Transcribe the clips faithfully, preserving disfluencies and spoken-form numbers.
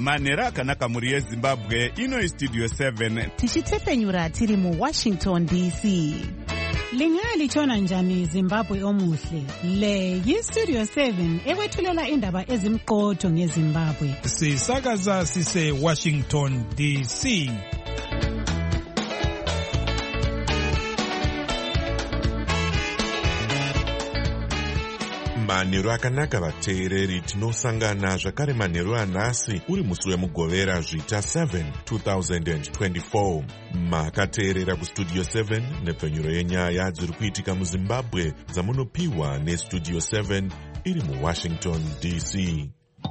manhero akanaka mhuri yezimbabwe. Ino istudio seven tichitsepenyura tiri muwashington D C. Lingalitshona njani Zimbabwe omuhle? Le yistudio seven ekwethulela indaba ezimqotho ngeZimbabwe. Sisakaza sise Washington D C. Manhero akanaka vateereri, tinosangana zvakare manhero anhasi uri musi wemugovera zvita seven twenty twenty-four. Makateerera kustudio seven nepfenyuro yenyaya dziri kuitika muZimbabwe dzamunopiwa nestudio seven iri muWashington D C.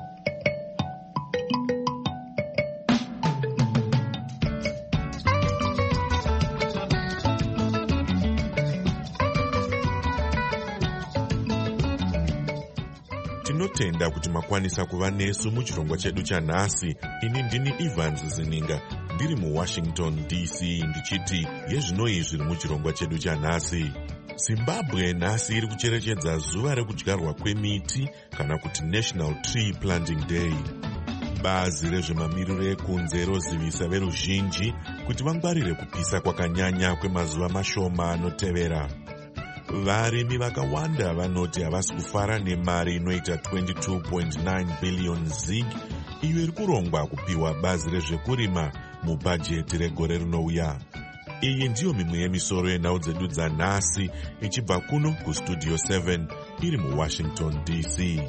Tinotenda kuti makwanisa kuva nesu muchirongwa chedu chanhasi. Ini ndini Evans Zininga ndiri muWashington D C ndichiti yezvinoi zviri muchirongwa chedu chanhasi. Zimbabwe nhasi iri kucherechedza zuva rekudyarwa kwemiti kana kuti National Tree Planting Day. Bazi rezvemamiriro ekunze rozivisa veruzhinji kuti vangwarire kupisa kwakanyanya kwemazuva mashoma anotevera. Varimi vakawanda vanoti havasi kufara nemari inoita twenty-two point nine billion zig iyo iri kurongwa kupiwa bazi rezvekurima mubhajeti regore rinouya. Iyi ndiyo mimwe yemisoro yenhau dzedu dzanhasi ichibva kuno kustudio seven iri muWashington D C.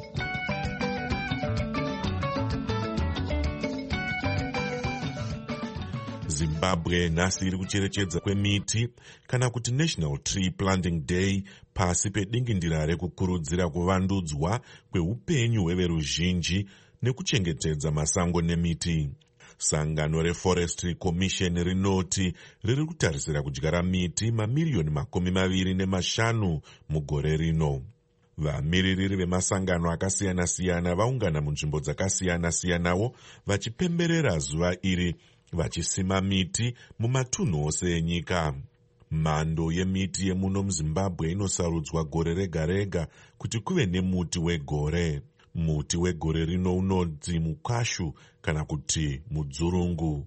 Zimbabwe nhasi iri kucherechedza kwemiti kana kuti National Tree Planting Day pasi pedingindira rekukurudzira kuvandudzwa kweupenyu hweveruzhinji nekuchengetedza masango nemiti. Sangano reForestry Commission rinoti riri kutarisira kudyara miti mamiriyoni makumi maviri nemashanu mugore rino. Vamiririri vemasangano akasiyana-siyana vaungana munzvimbo dzakasiyana-siyanawo vachipemberera zuva iri vachisima miti mumatunhu ose enyika. Mhando yemiti yemuno muZimbabwe inosarudzwa gore rega rega kuti kuve nemuti wegore. Muti wegore rino unonzi mukashu kana kuti mudzurungu,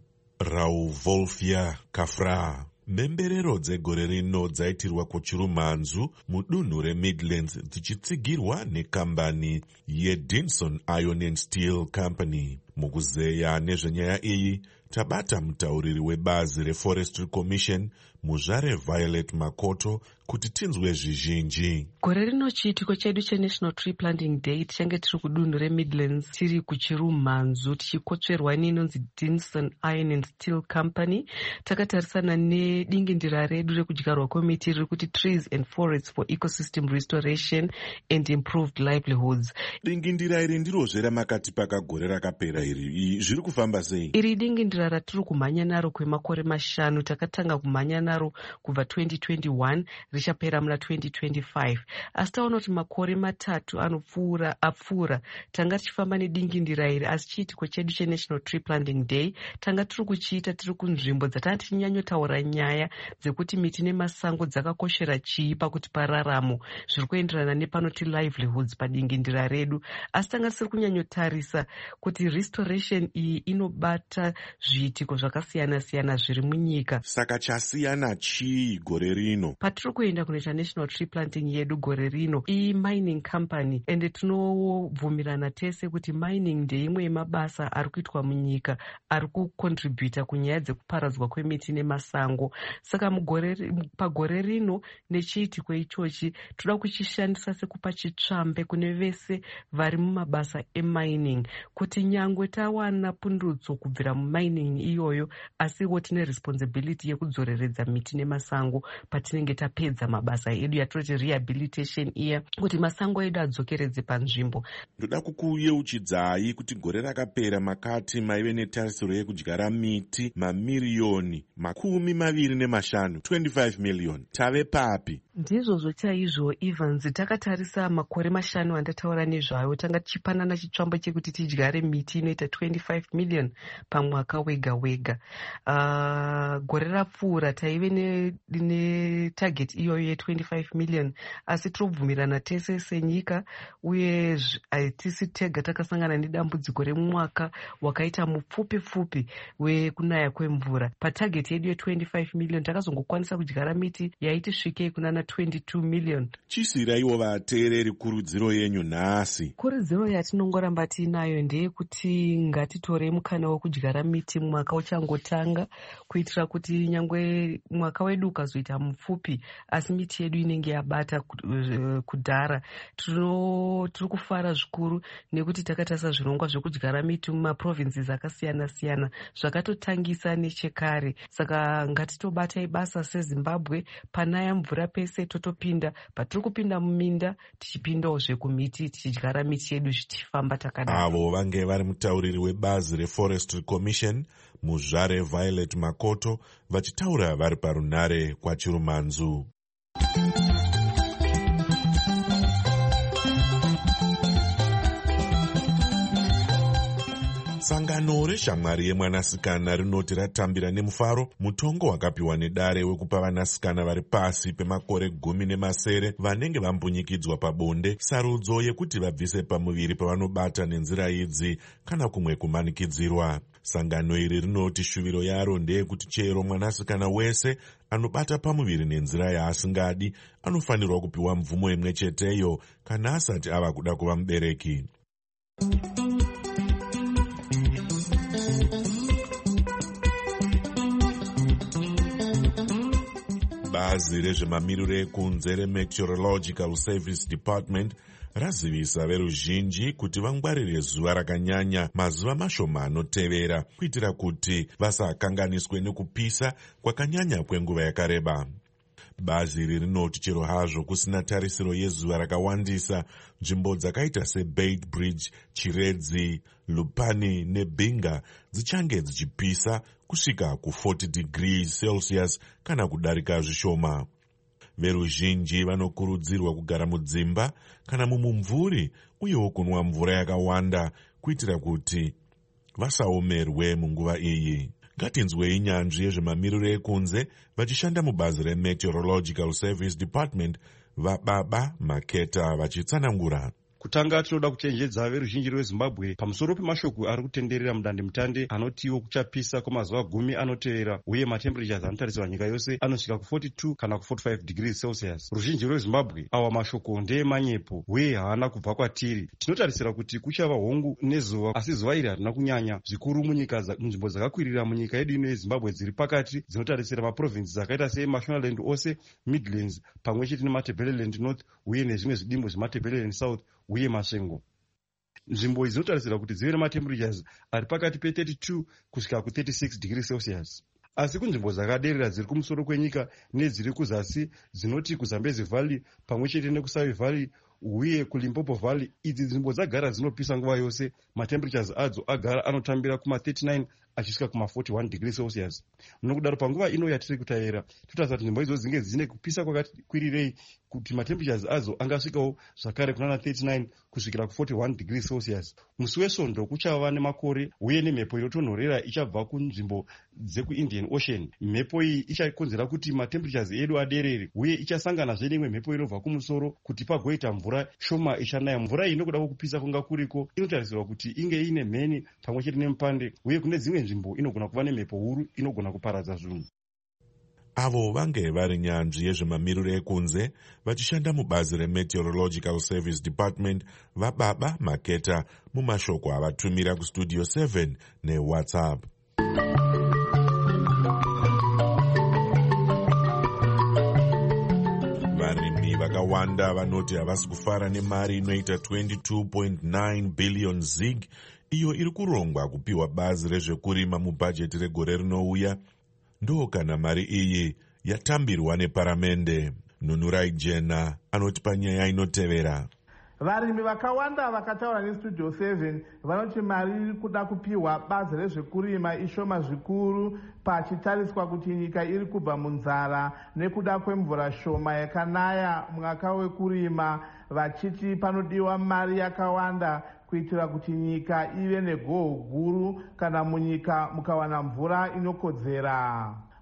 Rauvolfia cafra. Mhemberero dzegore rino dzaitirwa kuchirumanzu mudunhu reMidlands dzichitsigirwa nekambani yeDinson Iron and Steel Company. Mukuzeya nezvenyaya iyi tabata mutauriri webazi reForestry Commission muzvare Violet Makoto kuti tinzwe zvizhinji. Gore rino chiitiko chedu cheNational Tree Planting Day tichange tiri kudunhu reMidlands tiri kuchirumanzu tichikotsverwa ninonzi Dinson Iron and Steel Company. Takatarisana nedingindira redu rekudyarwa kwemiti riri kuti Trees and Forests for Ecosystem Restoration and Improved Livelihoods. Dingindira iri ndirozve ramakati pakagore rakapera iri zviri kufamba sei? Iri dingindira ratiri kumhanya naro kwemakore mashanu. Takatanga kumhanya naro kubva twenty twenty-one richapera muna twenty twenty-five. Asi taona kuti makore matatu anopfuura apfuura tanga tichifamba nedingindira iri, asi chiitiko chedu cheNational Tree Planting Day tanga tiri kuchiita tiri kunzvimbo dzatanga tichinyanyotaura nyaya dzekuti miti nemasango dzakakoshera chii pakuti pararamo zviri kuenderana nepanoti livelihoods padingindira redu. Asi tanga tisiri kunyanyotarisa kuti restoration iyi inobata zviitiko zvakasiyana-siyana zviri munyika. Saka chasiyana chii gore rino? Patiri kuenda kunoita National Tree Planting yedu gore rino i-mining company, ende tinobvumirana tese kuti mining ndeimwe yemabasa ari kuitwa munyika ari kukontributa kunyaya dzekuparadzwa kwemiti nemasango. Saka mugore pagore rino nechiitiko ichochi toda kuchishandisa sekupa chitsvambe kune vese vari mumabasa emining kuti nyangwe tawana pundutso kubvira mumining iyoyo asiwo tine responsibility yekudzoreredza miti nemasango patinenge tapedza mabasa edu yatinoti rehabilitation iya kuti masango edu adzokeredze panzvimbo. Ndoda kukuyeuchidzai kuti gore rakapera makati maive netarisiro yekudyara miti mamiriyoni makumi maviri nemashanu twenty-five million. Tave papi? Ndizvozvo chaizvo Evans, takatarisa makore mashanu andataura nezvayo tanga tichipanana chitsvambo chekuti tidyare miti inoita twenty-five million pamwaka wega wega. Uh, gore rapfuura ngaive netarget iyoyo ye-twenty-five million, asi tinobvumirana tese senyika, uye hatisi tega takasangana nedambudziko remwaka wakaita mupfupi pfupi wekunaya kwemvura. Patarget yedu ye-twenty-five million takazongokwanisa kudyara miti yaiti svikei kunana twenty-two million. Chisiraiwo vateereri kurudziro yenyu nhasi. Kurudziro yatinongoramba tiinayo ndeyekuti ngatitorei mukana wekudyara miti mwaka uchangotanga, kuitira kuti nyangwe mwaka wedu ukazoita mupfupi asi miti yedu inenge yabata kudhara. Tiri kufara zvikuru nekuti takatarisa zvirongwa zvekudyara miti mumaprovinces akasiyana siyana zvakatotangisa nechekare. Saka ngatitobatai basa seZimbabwe, panaya mvura pese totopinda, patiri kupinda muminda tichipindawo zvekumiti tichidyara miti yedu zvichifamba takadaro. Avo vange vari mutauriri webazi reForestry Commission muzvare Violet Makoto vachitaura vari parunare kwaChirumanzu. Sangano reshamwari yemwanasikana rinoti ratambira nemufaro mutongo wakapiwa nedare wekupa vanasikana vari pasi pemakore gumi nemasere vanenge vambunyikidzwa pabonde sarudzo yekuti vabvise pamuviri pavanobata nenzira idzi kana kumwe kumanikidzirwa. Sangano iri rinoti shuviro yaro ndeyekuti chero mwanasikana wese anobata pamuviri nenzira yaasingadi anofanirwa kupiwa mvumo imwe cheteyo kana asati ava kuda kuva mubereki. Bazi rezvemamiriro ekunze reMeteorological Service Department razivisa veruzhinji kuti vangwarire zuva rakanyanya mazuva mashoma anotevera kuitira kuti vasakanganiswe nekupisa kwakanyanya kwenguva yakareba. Bazi iri rinoti chero hazvo kusina tarisiro yezuva rakawandisa, nzvimbo dzakaita seBeit Bridge, Chiredzi, Lupani neBinga dzichange dzichipisa kusvika ku-forty degrees Celsius kana kudarika zvishoma. Veruzhinji vanokurudzirwa kugara mudzimba kana mumumvuri uyewo kunwa mvura yakawanda kuitira kuti vasaomerwe munguva iyi. Ngatinzwei nyanzvi yezvemamiriro ekunze vachishanda mubazi reMeteorological Service Department vaBaba Maketa vachitsanangura. Kutanga tinoda kuchenjedza veruzhinji rweZimbabwe pamusoro pemashoko ari kutenderera mudandemutande anotiwo kuchapisa kwamazuva gumi anotevera uye matemperatures anotarisirwa nyika yose anosvika ku-forty-two kana ku-forty-five degrees Celsius. Ruzhinji rweZimbabwe awa mashoko ndeemanyepo uye haana kubva kwatiri. Tinotarisira kuti kuchava hongu nezuva, asi zuva iri harina kunyanya zvikuru munyika nzvimbo dzakakwirira munyika yedu ino yeZimbabwe dziri pakati dzinotarisira maprovinces akaita seMashonaland ose, Midlands pamwe chete neMatabeleland North uye nezvimwe zvidimbo zveMatabeleland South uye Masvingo. Nzvimbo idzi dzinotarisira kuti dzive nematemperatures ari pakati pe-thirty-two kusvika ku-thirty-six degrees Celsius. Asi kunzvimbo dzakaderera dziri kumusoro kwenyika nedziri kuzasi dzinoti kuZambezi Valley pamwe chete nekuSavi Valley uye kuLimpopo Valley, idzi nzvimbo dzagara dzinopisa nguva yose. Matemperatures adzo agara anotambira kuma-thirty-nine achisvika kuma-forty-one degrees Celsius. Nokudaro panguva ino yatiri kutaira totarisa kuti nzvimbo idzo dzinge dzine kupisa kwakakwirirei kuti matemperatures adzo angasvikawo zvakare kunana thirty-nine kusvikira ku-forty-one degrees Celsius. Musi weSondo kuchava nemakore uye nemhepo inotonhorera ichabva kunzvimbo dzekuIndian Ocean. Mhepo iyi ichakonzera kuti matemperatures edu aderere uye ichasanganazve neimwe mhepo inobva kumusoro kuti pagoita mvura shoma ichanaya. Mvura iyi inokuda kwokupisa kunga kuriko inotarisirwa kuti inge ine mheni pamwe chete nemupande uye kune dzimwe nzvimbo inogona kuva nemhepo huru inogona kuparadza zvinhu. Avo vange vari nyanzvi yezvemamiriro ekunze vachishanda mubazi reMeteorological Service Department vaBaba Maketa mumashoko avatumira kustudio seven neWhatsApp. Varimi vakawanda vanoti havasi kufara nemari inoita twenty-two point nine billion zig iyo iri kurongwa kupiwa bazi rezvekurima mubhajeti regore rinouya. Ndo kana mari iyi yatambirwa neparamende. Nunurai Jena anoti panyaya inotevera. Varimi vakawanda vakataura nestudio seven vanoti mari iri kuda kupiwa bazi rezvekurima ishoma zvikuru pachitariswa kuti nyika iri kubva munzara nekuda kwemvura shoma yakanaya mwaka wekurima, vachiti panodiwa mari yakawanda kuitira kuti nyika ive negoho guru kana munyika mukawana mvura inokodzera.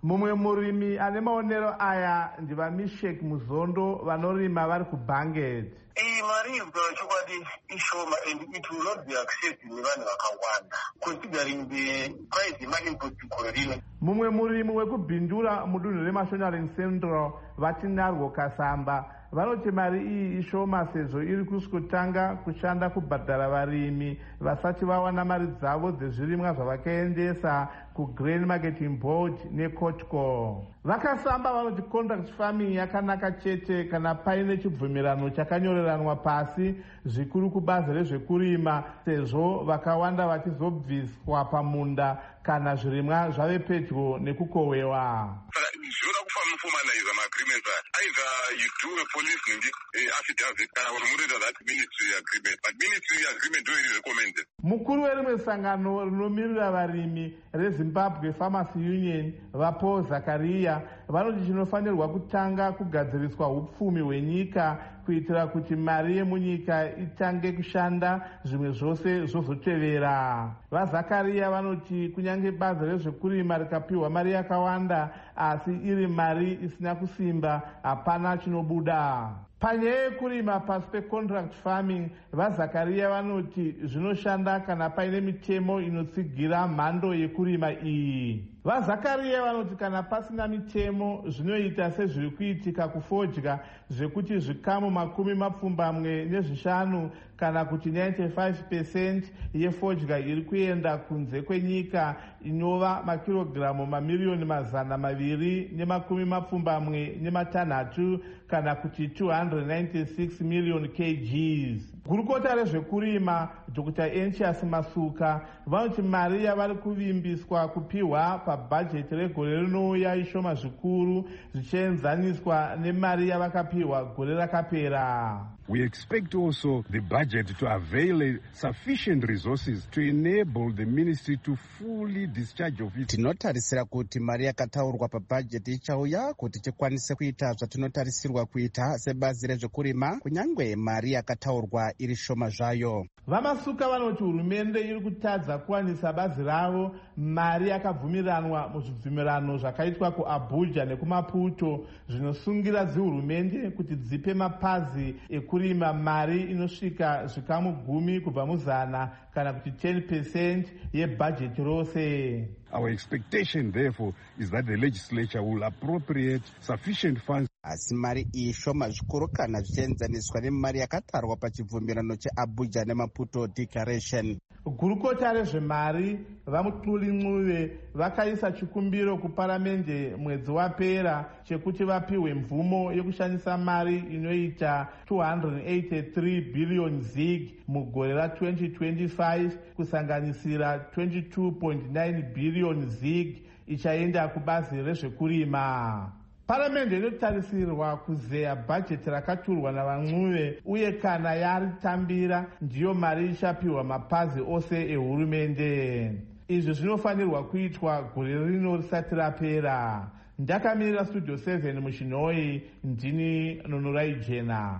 mumwe murimi ane maonero aya ndivamishek muzondo vanorima vari kubhanget. iyi mari yekutaura chokwadi ishoma and it will not be accepted nevanhu vakawanda considering the price yemainputs gore rino. Mumwe murimi wekubhindura mudunhu remashonaring central vatinarwo kasamba vanoti mari iyi ishoma sezvo iri kusvikotanga kushanda kubhadhara varimi vasati vawana mari dzavo dzezvirimwa zvavakaendesa kugrain marketing board necotco. Vakasamba vanoti contract farming yakanaka chete kana paine chibvumirano chakanyoreranwa pasi zvikuru kubazi rezvekurima sezvo vakawanda vachizobviswa pamunda kana zvirimwa zvave pedyo nekukohwewa. Zvinoda kufamba formalize maagreements either you do a police affidavit kana unomuita that ministry agreement but ministry agreement do is recommended. Mukuru werimwe sangano rinomirira varimi reZimbabwe Farmers Union vapo Zakaria vanoti chinofanirwa kutanga kugadziriswa upfumi hwenyika kuitira kuti mari yemunyika itange kushanda zvimwe zvose zvozotevera. VaZakaria vanoti kunyange bazi rezvekurima rikapiwa mari yakawanda asi iri mari isina kusimba hapana chinobuda. Panyaya yekurima pasi pecontract farming vaZakaria vanoti zvinoshanda kana paine mitemo inotsigira mhando yekurima iyi. VaZakaria vanoti kana pasina mitemo zvinoita sezviri kuitika kufodya zvekuti zvikamu makumi mapfumbamwe nezvishanu kana kuti ninety-five percent yefodya iri kuenda kunze kwenyika inova makirogiramu mamiriyoni mazana maviri nemakumi mapfumbamwe nematanhatu kana kuti two hundred ninety-six million kgs. Gurukota rezvekurima Doctor Encias Masuka vanoti mari yavari kuvimbiswa kupiwa pabhajeti regore rinouya ishoma zvikuru zvichienzaniswa nemari yavakapiwa gore rakapera. We expect also the budget to avail sufficient resources to enable the ministry to fully discharge of it. Tinotarisira kuti mari yakataurwa pabhajeti ichauya kuti tikwanise kuita zvatinotarisirwa kuita sebazi rezvekurima kunyangwe mari yakataurwa iri shoma zvayo. Vamasuka vanoti hurumende iri kutadza kuwanisa bazi ravo mari yakabvumiranwa muzvibvumirano zvakaitwa kuAbuja nekuMaputo zvinosungira dzihurumende kuti dzipe mapazi ekurima mari inosvika zvikamu gumi kubva muzana kana kuti ten percent yebhajeti rose. Our expectation therefore is that the legislature will appropriate sufficient funds. Asi mari iyi shoma zvikuru kana zvichienzaniswa nemari yakatarwa pachibvumirano cheAbuja neMaputo Declaration. Gurukota rezvemari vaMutuli Ncube vakaisa chikumbiro kuparamende mwedzi wapera chekuti vapiwe mvumo yekushandisa mari inoita two hundred eighty-three billion zig mugore ra twenty twenty-five kusanganisira twenty-two point nine billion zig ichaenda kubazi rezvekurima. Paramende inotarisirwa kuzeya bhajeti rakaturwa navaNcube uye kana yaritambira ndiyo mari ichapiwa mapazi ose ehurumende. Izvi zvinofanirwa kuitwa gore rino risati rapera. Ndakamirira Studio seven muChinoi, ndini Nonorai Jena.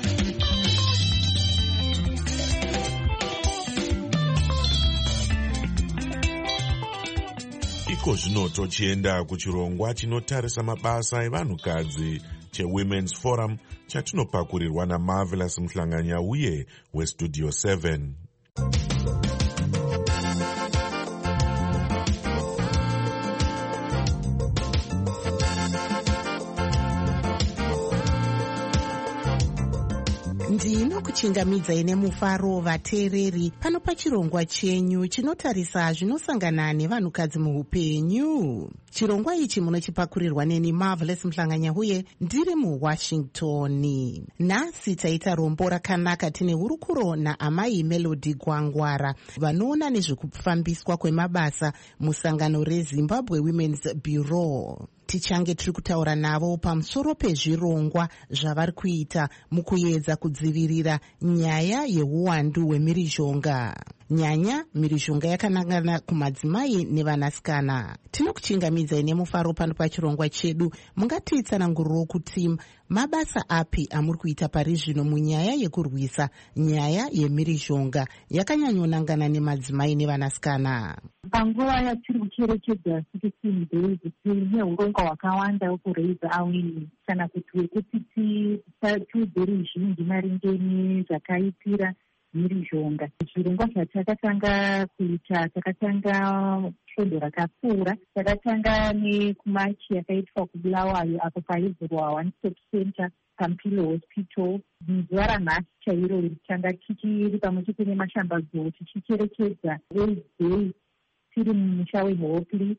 Iko zvino tochienda kuchirongwa chinotarisa mabasa evanhukadzi cheWomen's Forum chatinopakurirwa naMarvelous Mhlanganya uye weStudio seven. ndinokuchingamidzai nemufaro vateereri pano pachirongwa chenyu chinotarisa zvinosangana nevanhukadzi muupenyu. Chirongwa ichi munochipakurirwa neni Marvelous Mhlanganya uye ndiri muWashington. Nhasi taita rombo rakanaka tine hurukuro naamai Melody Gwangwara vanoona nezvekufambiswa kwemabasa musangano reZimbabwe Women's Bureau. Tichange tiri kutaura navo pamusoro pezvirongwa zvavari kuita mukuedza kudzivirira nyaya yeuwandu hwemhirizhonga. nyanya mhirizhonga yakanangana kumadzimai nevanasikana. Tinokuchingamidzai nemufaro pano pachirongwa chedu. Mungatitsananguriro kuti mabasa api amuri kuita pari zvino munyaya yekurwisa nyaya yemhirizhonga yakanyanyonangana nemadzimai nevanasikana? Panguva yatiri kucherechedza sixteen days tine urongwa hwakawanda wekuraise awareness kana kuti wekuti tiudze ruzhinji maringe nezvakaitira mhirizhonga. Zvirongwa zvatakatanga kuita, takatanga svondo rakapfuura, takatanga nekumachi yakaitwa kuBulawayo apo paivhurwa one stop center Pampilo Hospital. Zuva ranhasi chairo tanga tichiri pamwe chete nemashambadzo tichicherechedza AIDS Day tiri mumusha weHopley.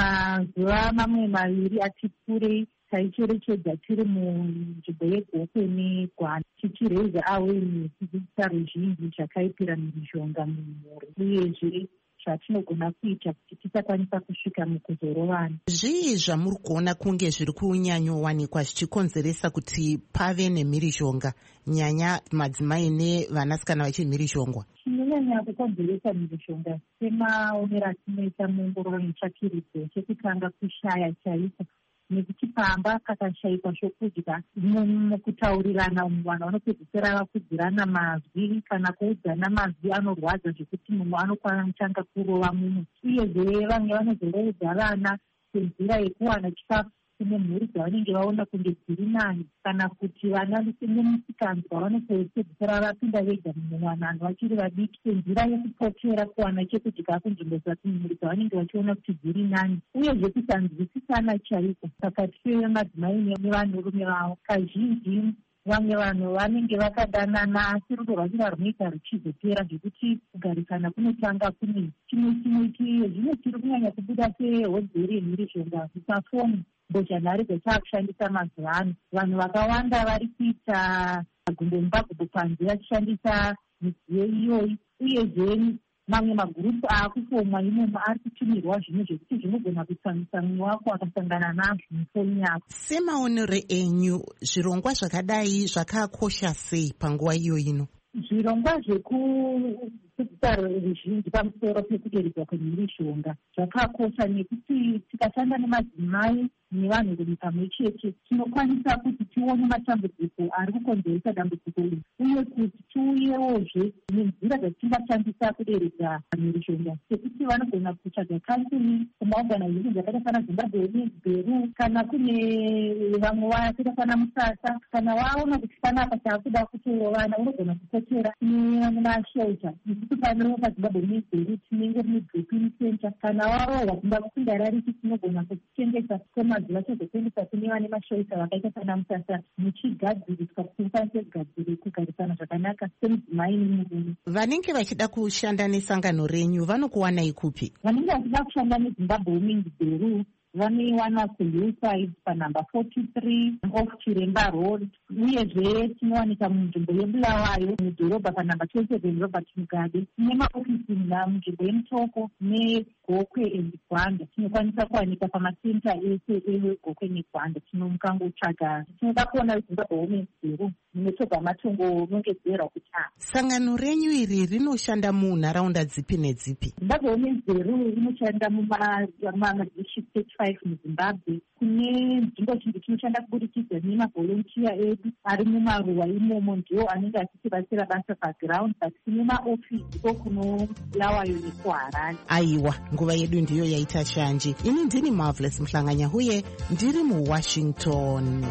Mazuva mamwe maviri ati kurei taicherechedza tiri munzvimbo yeGokwe neGwanda tichiraise awareness kudzidzisa ruzhinji zvakaipira mhirizhonga mumhuri uyezve zvatinogona kuita kuti tisakwanisa kusvika mukuzorovana. Zvii zvamuri kuona kunge zviri kunyanyowanikwa zvichikonzeresa kuti pave nemhirizhonga, nyanya madzimai nevanasikana vachimhirizhongwa? Chinonyanya kukonzeresa mhirizhonga semaonero atinoita muongororo netsvakirudzo chekutanga kushaya chaiko, nekuti pamba kakashayikwa zvokudya mukutaurirana umwe vanhu vanopedzisira vakudzirana mazwi kana kuudzana mazwi anorwadza zvekuti mumwe anokwanisa kurova mumwe. Uyezve vamwe vanozorodza vana senzira yekuwana chikafu kune mhuri dzavanenge vaona kunge dziri nani, kana kuti vana nemusikanzwa vanopedzisira vapinda vega mumwanano vachiri vadiki senzira yekupotera kuwana chekudya kunzvimbo dzamhuri dzavanenge vachiona kuti dziri nani, uyezve kusanzwisisana chaiko pakati pemadzimai nevanhurume vavo. Kazhinji vamwe vanhu vanenge vakadanana asi rudo rwachina runoita ruchizopera zvekuti kugarisana kunotanga kune chimwe chimwe. Zvino tiri kunyanya kubuda sehodzeri yemhirizhonga mafoni mbozhanhare dzataakushandisa mazuva ano. Vanhu vakawanda vari kuita magumbomubagumbo panze vachishandisa midziyo iyoyi, uyezve mamwe magurupu aakufomwa imomo ari kutumirwa zvinhu zvekuti zvinogona kutsamisa mumwe wako akasangana nazvo mufoni yako. Semaonero enyu, zvirongwa zvakadai zvakakosha sei panguva iyo ino? Zvirongwa zvekudzidzisa ruzhinji pamusoro pekuderedzwa kwemhirizhonga zvakakosha nekuti tikashanda nemadzimai nevanhurume pamwe chete tinokwanisa kuti tione matambudziko ari kukonzeresa dambudziko iri, uye kuti tiuyewozve nenzira dzatingashandisa kuderedza mhirizhonga, sekuti vanogona kutsvaga kansini kumaorganization dzakaita sana Zimbabwe Women's Bureau, kana kune vamwe vakaita sana Musasa. Kana waona kuti panapa taakuda kutorovana unogona kupotera nemashelter isusu pano paZimbabwe Women's Bureau tinenge mune drop-in center. Kana warohwa kumba kusinga rariki tinogona kuchengeta kwemazuva chozotengesa kune vane mashelter vakaita sana Musasa muchigadziriswa kuti mukwanise kugadzire kugarisana zvakanaka semudzimai nemurume. Vanenge vachida kushanda nesangano renyu vanokuwanai kupi? Vanenge vachida kushanda neZimbabwe Women's Bureau vanoiwana kuhillside panhamba forty-three off Chiremba Road, uyezve tinowanika munzvimbo yeBulawayo mudhorobha panhamba twenty-seven Robert Mugabe. Tine maofisi munzvimbo yeMutoko neGokwe and Gwanda. Tinokwanisa kuwanika pamasenta ese eGokwe neGwanda. Tinomukangotsvaga tinoda kuona Zimbabwe Women's Bureau munotobva matongo nongedzerwa kuti a sangano renyu iri rinoshanda munharaunda dzipi nedzipi? Zimbabwe Women's Bureau inoshanda mumadistrict thirty-five muZimbabwe. Kune nzvimbo zhinji tinoshanda kuburikidza nemavolontiya edu ari mumaruwa imomo, ndiwo anenge achitibatsira basa paground, but kune maofisi ko kuno Bulawayo nekuHarare. Aiwa, nguva yedu ndiyo yaita shanji. Ini ndini Marvelous Mhlanganyahuye, ndiri muWashington.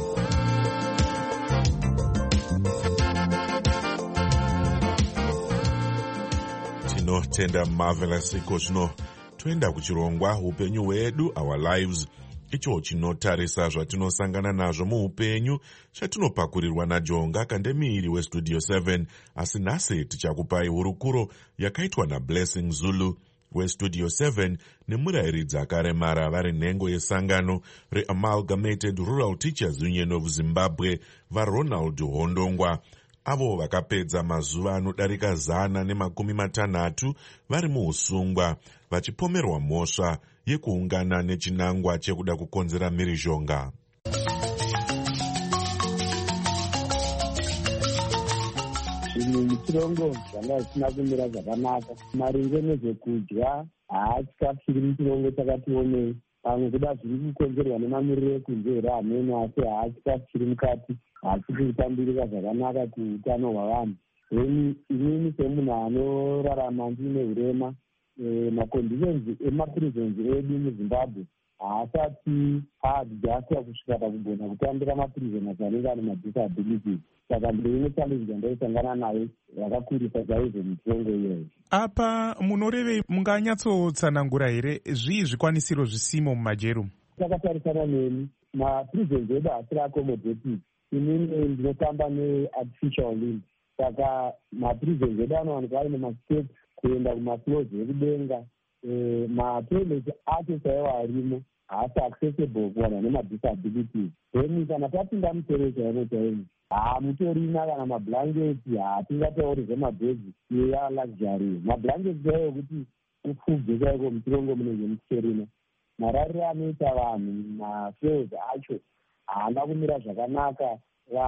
Tinotenda Marvelous. Iko zvino toenda kuchirongwa upenyu hwedu, our lives, icho chinotarisa zvatinosangana nazvo muupenyu chatinopakurirwa naJonga Kandemiri weStudio seven. Asi nhasi tichakupai hurukuro yakaitwa naBlessing Zulu weStudio seven nemurayiridzi akaremara vari nhengo yesangano reAmalgamated Rural Teachers Union of Zimbabwe vaRonald Hondongwa, avo vakapedza mazuva anodarika zana nemakumi matanhatu vari muusungwa vachipomerwa mhosva yekuungana nechinangwa chekuda kukonzera mhirizhonga. zvinhu muchirongo zvanga zvisina kumira zvakanaka. Maringe nezvekudya, haa chikafu chiri muchirongo chakati onei. Pamwe kuda zviri kukonzerwa nemamiriro ekunze here hamene, asi haa chikafu chiri mukati hachisi kutambirika zvakanaka kuutano hwavanhu. Then inini semunhu anorarama ndine urema, maconditions emaprisons edu muZimbabwe haasati aadjustwa kusvika pakugona kutambira maprisoners anenge ane madisabilities. Saka ndeimwe challenge yandaisangana nayo yakakurisa chaizvo mitongo iyoyo. Apa munorevei, munganyatsotsanangura here zvii zvikwanisiro zvisimo mumajero? Takatarisana neni, maprisons edu hasiri accommodative. Inini ndinotamba neartificial limb. Saka maprisons edu anowanikwa aine masteps kuenda kumafloors ekudenga. Matoilet acho chaiwo arimo haasi accessible kuvanhu vane madisabilities. Then kana tapinda musoro chaimo chaimo, haa mutorina kana mablanketi, hatingatauri zvemabhedhi iya luxury. Mablanketi chaiwo kuti upfubve chaiko muchirongo munenge muchitorina. Marariro anoita vanhu, mafeos acho haana kumira zvakanaka.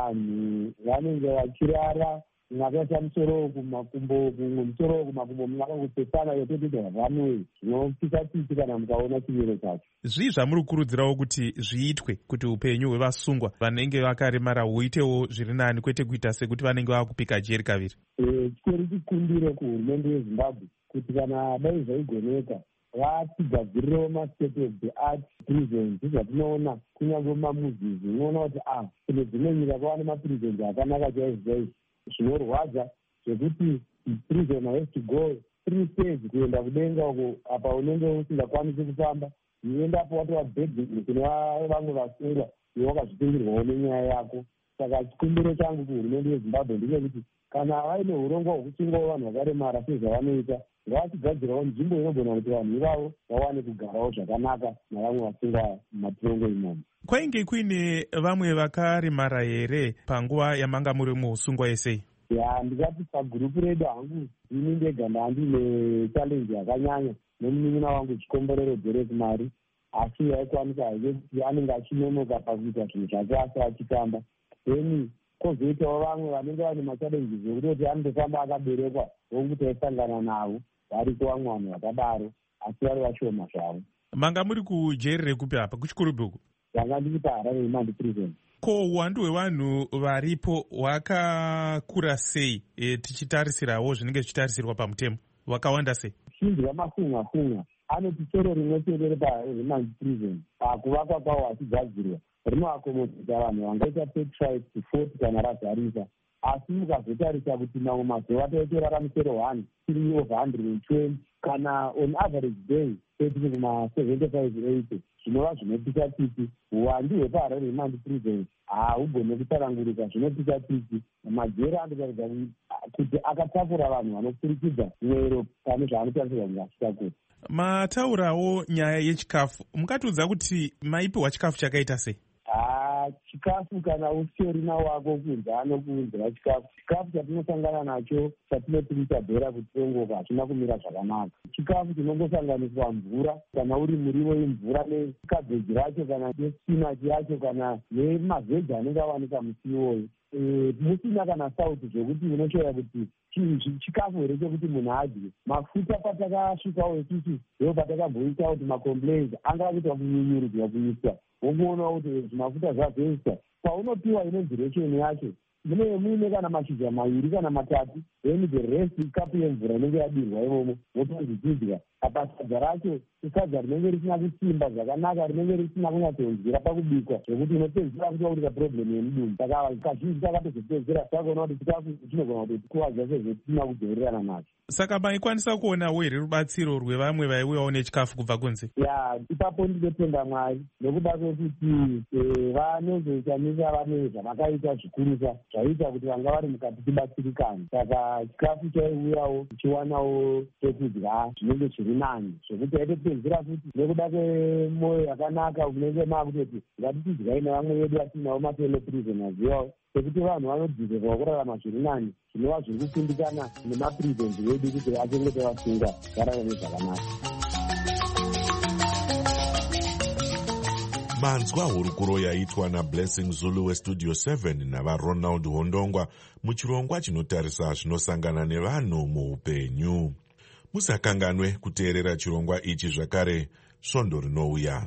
Vanhu vanenge vachirara mwakaita musoro kumakumbo, kumwe musoro kumakumbo mwakangopesana yototoita zvavanwe zvinopisa-pisi kana mukaona chimiro chacho. Zvii zvamuri kukurudzirawo kuti zviitwe kuti upenyu hwevasungwa vanenge vakaremara huitewo zviri nani, kwete kuita sekuti vanenge vakupika jeri kaviri? Chitori chikumbire kuhurumende yeZimbabwe kuti kana dai zvaigoneka vatigadzirirewo mastate of the art prisons. Zvatinoona kunyange mumamuzisi unoona kuti ah kune dzimwe nyika kwava nemaprisons akanaka chaizvo chaizvo. Zvinorwadza zvekuti prisoner has to go three stage kuenda kudenga uko, apa unenge usingakwanisi kufamba, uendapo watova begging kune vamwe vasungwa, iwe wakazvipingirwawo nenyaya yako. Saka chikumbiro changu kuhurumende yeZimbabwe ndechekuti kana vaine urongwa hwekusungawo vanhu vakaremara sezvavanoita, ngavachigadzirawo nzvimbo inogona kuti vanhu ivavo vawane kugarawo zvakanaka navamwe vasungwa mumatongo imomo. Kwainge kuine vamwe vakaremara here panguva yamanga muri muusungwa esei? Ya, ndikati pagurupu redu hangu ini ndega ndandine challenge yakanyanya nomunin'ina wangu chikomborero Derek Mari, asi yaikwanisa haike kuti anenge achinonoka pakuita zvinhu zvake asi achitamba. Then kwozoitawo vamwe vanenge vane machallenges ekuti kuti anotofamba akaberekwa vokuti aisangana navo, variko vamwe vanhu vakadaro, asi vari vashoma zvavo. Manga muri kujeri rekupi apa, kuchikurubhuku? Ndanga ndiri paHarare Remand Prison. Ko uwandu hwevanhu varipo hwakakura sei, e, tichitarisirawo zvinenge zvichitarisirwa pamutemo, wakawanda sei? Zhinji vamafunga funga anoti soro rimwe chete paRemand Prison pakuvakwa kwawo achigadzirwa rinoakomodhita vanhu vangaita thirty-five to forty kana razarisa, asi mukazotarisa kuti mamwe mazuva taitorara musoro one three over one hundred and twenty kana on average day teti kuma seventy-five eighty, zvinova zvinopisa titi. Uwandu hwepaHarare Remand Prison hahugone kutsanangurika, zvinopisa titi. Majera anotaridza kuti akatakura vanhu vanopfurikidza mwero pane zvaanotarisirwa kuti achitakura. Mataurawo nyaya yechikafu, mungatiudza kuti maipiwa chikafu chakaita sei? Ah, chikafu kana usitorina wako kunza anokuunzira chikafu. Chikafu chatinosangana nacho chatinotirita bhera kutongoka hachina kumira zvakanaka. Chikafu chinongosanganiswa mvura, kana uri muriwo wemvura nekabheji racho kana nespinachi yacho kana nemavheji anenge awanika musiwoyo. E, musina kana sauti zvekuti unoshora kuti chikafu here chekuti munhu adye. Mafuta patakasvikawo isusu ndo patakabhoita kuti macomplaints anga kuitwa kunyunyurudzwa kuiswa, wongoona kuti zvimafuta zvabveswa. Paunopiwa inonzi ration yacho mune muine kana mashizha maviri kana matatu, then the rest ikapu yemvura inenge yadirwa imomo wotonzi chidya. Apa sadza racho isadza rinenge risina kusimba zvakanaka, rinenge risina kunyatsonzira pakubikwa zvekuti unopedzera kuti wakuita problem yemudumbu. Saka kazhinji takatozopedzera takaona kuti chikafu chinogona kuti tikuvadza sezvetisina kudzohererana nacho. Saka maikwanisa kuonawo here rubatsiro rwevamwe vaiuyawo nechikafu kubva kunze? Ya, ipapo ndinotenda Mwari nekuda kwekuti vanozochamisa vane zvavakaita zvikurusa zvaita kuti vanga vari mukati tibatsirikane. Saka chikafu chaiuyawo tichiwanawo chekudya zvinenge zviri nani, zvekuti taitopedzera futi nekuda kwemwoyo yakanaka kunenge makutoti ngatitidyai nevamwe vedu vatinavo mafellow prisoners iwawo, sekuti vanhu vanodzidzirwa kurarama zviri nani, zvinova zviri kukundikana nemaprisons vedu kuti vachengete vasungwa vararame zvakanaka. manzwa hurukuro yaitwa naBlessing Zulu westudio seven navaRonald Hondongwa muchirongwa chinotarisa zvinosangana nevanhu muupenyu. Musakanganwe kuteerera chirongwa ichi zvakare svondo rinouya.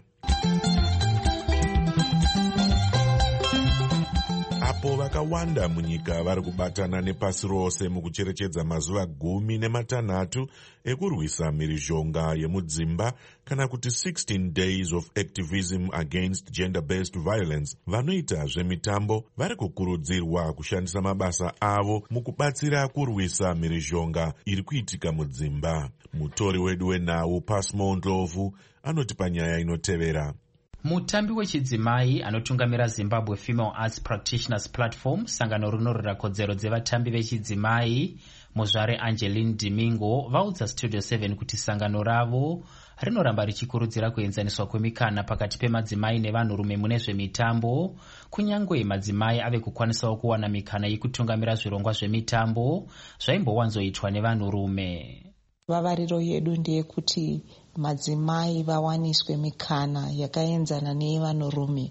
Apo vakawanda munyika vari kubatana nepasi rose mukucherechedza mazuva gumi nematanhatu ekurwisa mhirizhonga yemudzimba kana kuti sixteen days of activism against gender-based violence, vanoita zvemitambo vari kukurudzirwa kushandisa mabasa avo mukubatsira kurwisa mhirizhonga iri kuitika mudzimba. Mutori wedu wenhau Pasmo Ndlovu anoti panyaya inotevera. Mutambi wechidzimai anotungamira Zimbabwe Female Arts Practitioners Platform, sangano rinorwira kodzero dzevatambi vechidzimai, muzvare Angeline Dimingo vaudza Studio seven kuti sangano ravo rinoramba richikurudzira kuenzaniswa kwemikana pakati pemadzimai nevanhurume mune zvemitambo, kunyangwe madzimai ave kukwanisawo kuwana mikana yekutungamira zvirongwa zvemitambo zvaimbowanzoitwa nevanhurume. Vavariro yedu ndeyekuti madzimai vawaniswe mikana yakaenzana nevanhurume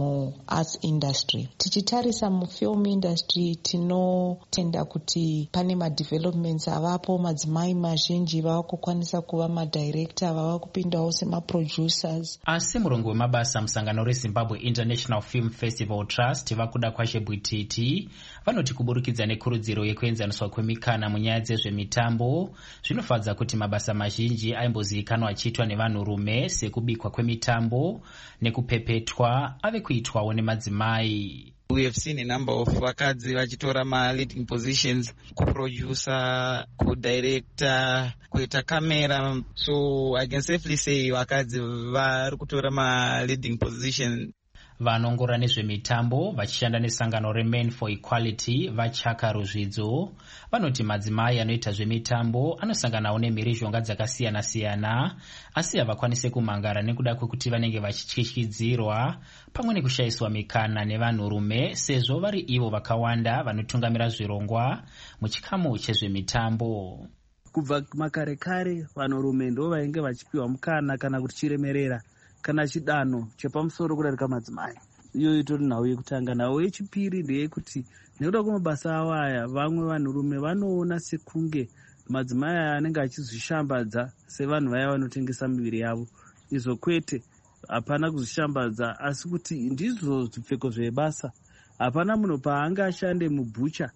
muarts industry. Tichitarisa mufilm industry tinotenda kuti pane madevelopments avapo, madzimai mazhinji vava kukwanisa kuva madirector, vava kupindawo semaproducers. Asi murongo wemabasa musangano reZimbabwe International Film Festival Trust vakuda kwashe Bwititi vanoti kuburikidza nekurudziro yekuenzaniswa kwemikana munyaya dzezvemitambo zvinofadza kuti mabasa mazhinji aimbozivikanwa achiitwa nevanhurume sekubikwa kwemitambo nekupepetwa ave kuitwawo nemadzimai. We have seen a number of vakadzi vachitora ma leading positions, kuproducer, kudirector, kuita camera. So I can safely say vakadzi vari kutora ma leading position. Vanongora nezvemitambo vachishanda nesangano reMen for Equality vachaka ruzvidzo vanoti madzimai anoita zvemitambo anosanganawo nemhirizhonga dzakasiyana-siyana asi havakwanise kumangara nekuda kwekuti vanenge vachityityidzirwa pamwe nekushayiswa mikana nevanhurume sezvo vari ivo vakawanda vanotungamira zvirongwa muchikamu chezvemitambo. Kubva makare kare vanhurume ndo vainge vachipiwa mukana kana kuti chiremerera kana chidanho chepamusoro kudarika madzimai. Iyo itori nhau yekutanga. Nhau yechipiri ndeyekuti nekuda kwamabasa avo aya vamwe vanhurume vanoona sekunge madzimai aya anenge achizvishambadza sevanhu vaya vanotengesa miviri yavo. Izvo kwete, hapana kuzvishambadza asi kuti ndizvo zvipfeko zvebasa. Hapana munhu paanga ashande mubhucha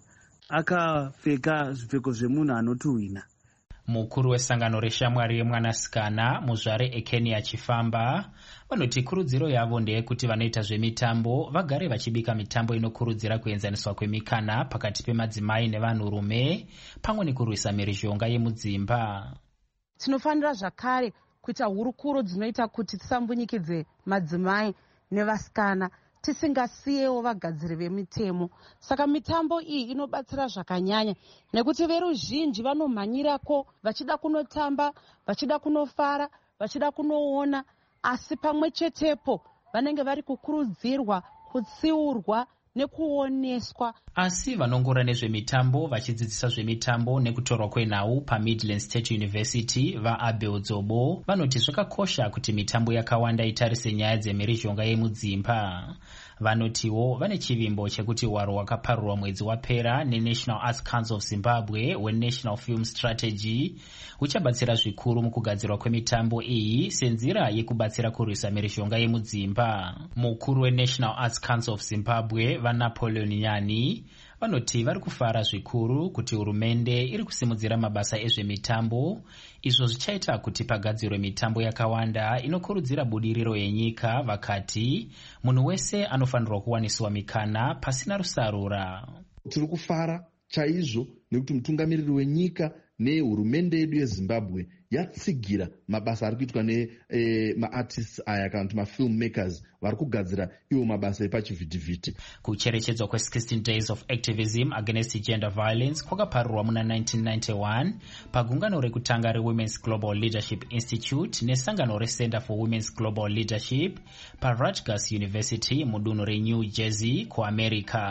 akapfeka zvipfeko zvemunhu anotuhwina. Mukuru wesangano reshamwari yemwanasikana muzvare Ekenia Chifamba vanoti kurudziro yavo ndeyekuti vanoita zvemitambo vagare vachibika mitambo inokurudzira kuenzaniswa kwemikana pakati pemadzimai nevanhurume pamwe nekurwisa mhirizhonga yemudzimba. Tinofanira zvakare kuita hurukuro dzinoita kuti tisambunyikedze madzimai nevasikana tisingasiyewo vagadziri vemitemo. Saka mitambo iyi inobatsira zvakanyanya nekuti veruzhinji vanomhanyirako vachida kunotamba, vachida kunofara, vachida kunoona, asi pamwe chetepo vanenge vari kukurudzirwa kutsiurwa nekuoneswa. Asi vanongora nezvemitambo vachidzidzisa zvemitambo nekutorwa kwenhau paMidland State University vaAbel Dzobo vanoti zvakakosha kuti mitambo yakawanda itarise nyaya dzemhirizhonga yemudzimba. Vanotiwo vane chivimbo chekuti hwaro hwakaparurwa mwedzi wapera neNational Arts Council of Zimbabwe weNational Film Strategy uchabatsira zvikuru mukugadzirwa kwemitambo iyi senzira yekubatsira kurwisa mhirizhonga yemudzimba. Mukuru weNational Arts Council of Zimbabwe vaNapoleon Nyani vanoti vari kufara zvikuru kuti hurumende iri kusimudzira mabasa ezvemitambo, izvo zvichaita kuti pagadzirwe mitambo yakawanda inokurudzira budiriro yenyika, vakati munhu wese anofanirwa kuwaniswa mikana pasina rusarura. Tiri kufara chaizvo nekuti mutungamiriri wenyika nehurumende yedu yeZimbabwe yatsigira mabasa ari kuitwa nemaartists aya kana kuti mafilmmakers vari kugadzira iwo mabasa epachivhitivhiti. Kucherechedzwa kwe-sixteen days of activism against gender violence kwakaparurwa muna nineteen ninety-one pagungano rekutanga reWomen's Global Leadership Institute nesangano reCenter for Women's Global Leadership paRutgers University mudunhu reNew Jersey kuAmerica.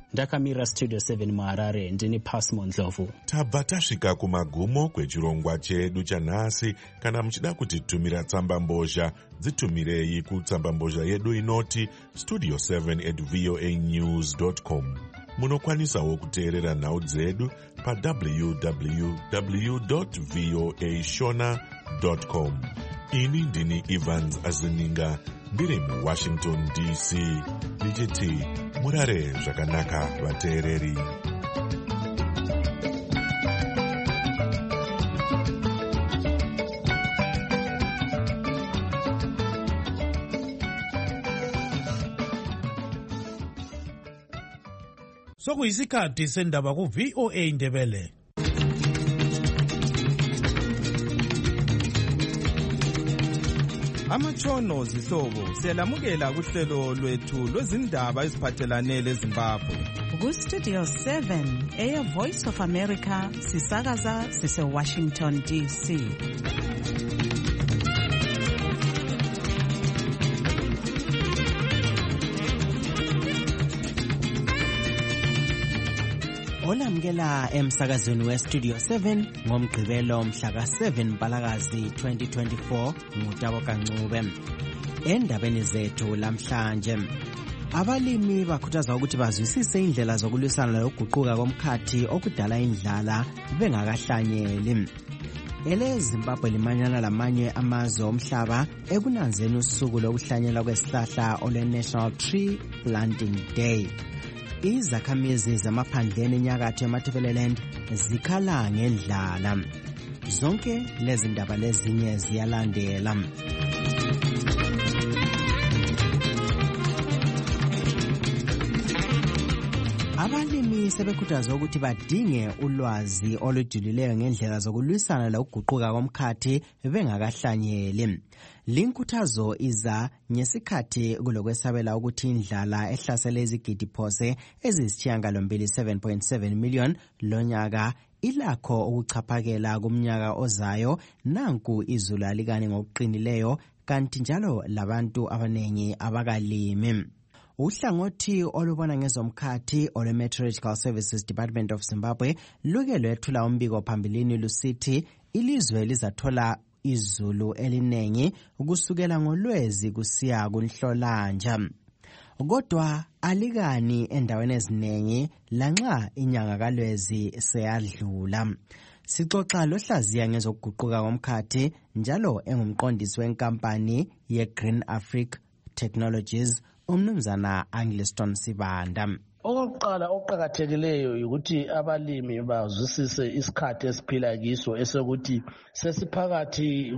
ndakamira studio seven muharare ndini Pasmo Ndlovu. tabva tasvika kumagumo kwechirongwa chedu chanhasi. Kana muchida kutitumira tsamba mbozha, dzitumirei kutsamba mbozha yedu inoti studio seven at voa news dot com. Munokwanisawo kuteerera nhau dzedu pa w w w dot voa shona dot com. Ini ndini Evans Azininga ndiri muWashington D C ndichiti murare zvakanaka vateereri. Sokuyisikhathi sendaba ku V O A Ndebele. Amatshono zihlobo siyalamukela kuhlelo lwethu lwezindaba eziphathelane leZimbabwe. Ku Studio seven eya Voice of America sisakaza sise Washington D C. Olamukela emsakazweni we Studio seven ngomgqibelo mhla ka seven Mpalakazi twenty twenty-four ngutabo kancube. Endabeni zethu lamhlanje, abalimi bakhuthaza ukuthi bazwisise indlela zokulwisana lokuguquka komkhathi okudala indlala bengakahlanyeli. Ele Zimbabwe limanyana lamanye amazwe omhlaba ekunanzeni usuku lokuhlanyela kwesihlahla ole National Tree Planting Day. Izakhamizi zamaphandleni enyakatho yeMatabeleland zikhala ngendlala. Zonke lezi ndaba lezinye ziyalandela. Abalimi sebekhuthazwa ukuthi badinge ulwazi olujulileyo ngendlela zokulwisana lokuguquka komkhathi bengakahlanyeli. Linkuthazo iza ngesikhathi kulokwesabela ukuthi indlala ehlasele izigidi phose ezisithiyangalombili seven point seven million lonyaka ilakho ukuchaphakela kumnyaka ozayo. Nanku izulu alikani ngokuqinileyo kanti njalo labantu abanengi abakalimi. Uhlangothi olubona ngezomkhathi ole Meteorological Services Department of Zimbabwe luke lwethula umbiko phambilini lusithi ilizwe lizathola izulu elinengi kusukela ngoLwezi kusiya kuNhlolanja. Kodwa alikani endaweni ezinengi lanxa inyanga kaLwezi seyadlula. Sixoxa lohlaziya ngezokuguquka komkhathi njalo engumqondisi wenkampani ye-Green Africa Technologies umnumzana Angliston Sibanda. Okokuqala okuqhakathekileyo ukuthi abalimi bazwisise isikhathi esiphila kiso esokuthi sesiphakathi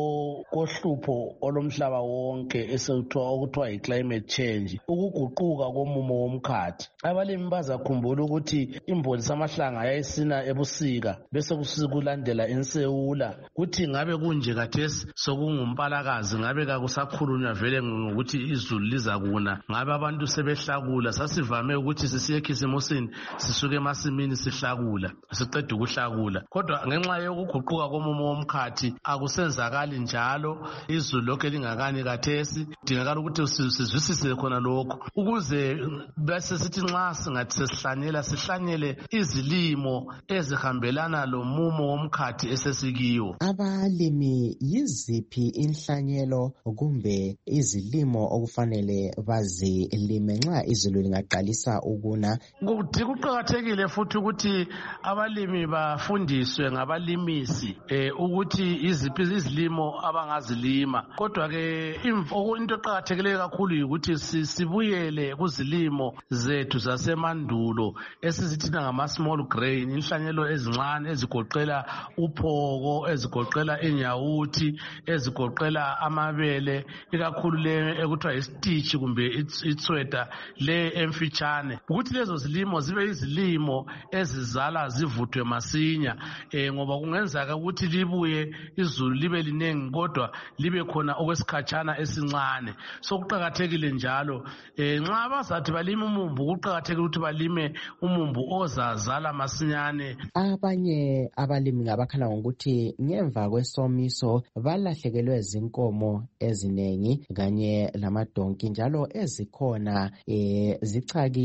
kohlupho olomhlaba wonke esekuthiwa okuthiwa yi-climate change, ukuguquka komumo womkhathi. Abalimi bazakhumbula ukuthi imboni samahlanga yayisina ebusika bese kulandela insewula. Kuthi ngabe kunje kathesi sokungumpalakazi, ngabe kakusakhulunywa vele ngokuthi izulu lizakuna, ngabe abantu sebehlakula. Sasivame ukuthi sisiye ekhisimusini sisuke emasimini sihlakula siqeda ukuhlakula, kodwa ngenxa yokuguquka komumo womkhathi akusenzakali njalo. Izulu lokho lingakani kathesi, kudingakala ukuthi sizwisise khona lokho ukuze bese sithi nxa singathi sesihlanyela sihlanyele izilimo ezihambelana lomumo womkhathi esesikiwo. Abalimi yiziphi inhlanyelo kumbe izilimo okufanele bazilime nxa izulu lingaqalisa ukuna? Kuqakathekile futhi ukuthi abalimi bafundiswe ngabalimisi eh ukuthi iziphi izilimo abangazilima. Kodwa ke into eqakathekileyo kakhulu ukuthi sibuyele kuzilimo zethu zasemandulo esizithina ngama small grain, inhlanyelo ezincane ezigoqela uphoko, ezigoqela inyawuthi, ezigoqela amabele, ikakhulu le ekuthiwa istitch kumbe itsweta le emfitshane, ukuthi lezo zilimo zibe izilimo ezizala zivuthwe masinya eh ngoba kungenzeka ukuthi libuye izulu libe linengi kodwa libe khona okwesikhatshana esincane. So kuqakathekile njalo eh nxa abazathi balime umumbu kuqakathekile ukuthi balime umumbu ozazala masinyane. Abanye abalimi ngabakhala ngokuthi ngemva kwesomiso balahlekelwe zinkomo ezinengi kanye lamadonki njalo ezikhona eh zichakile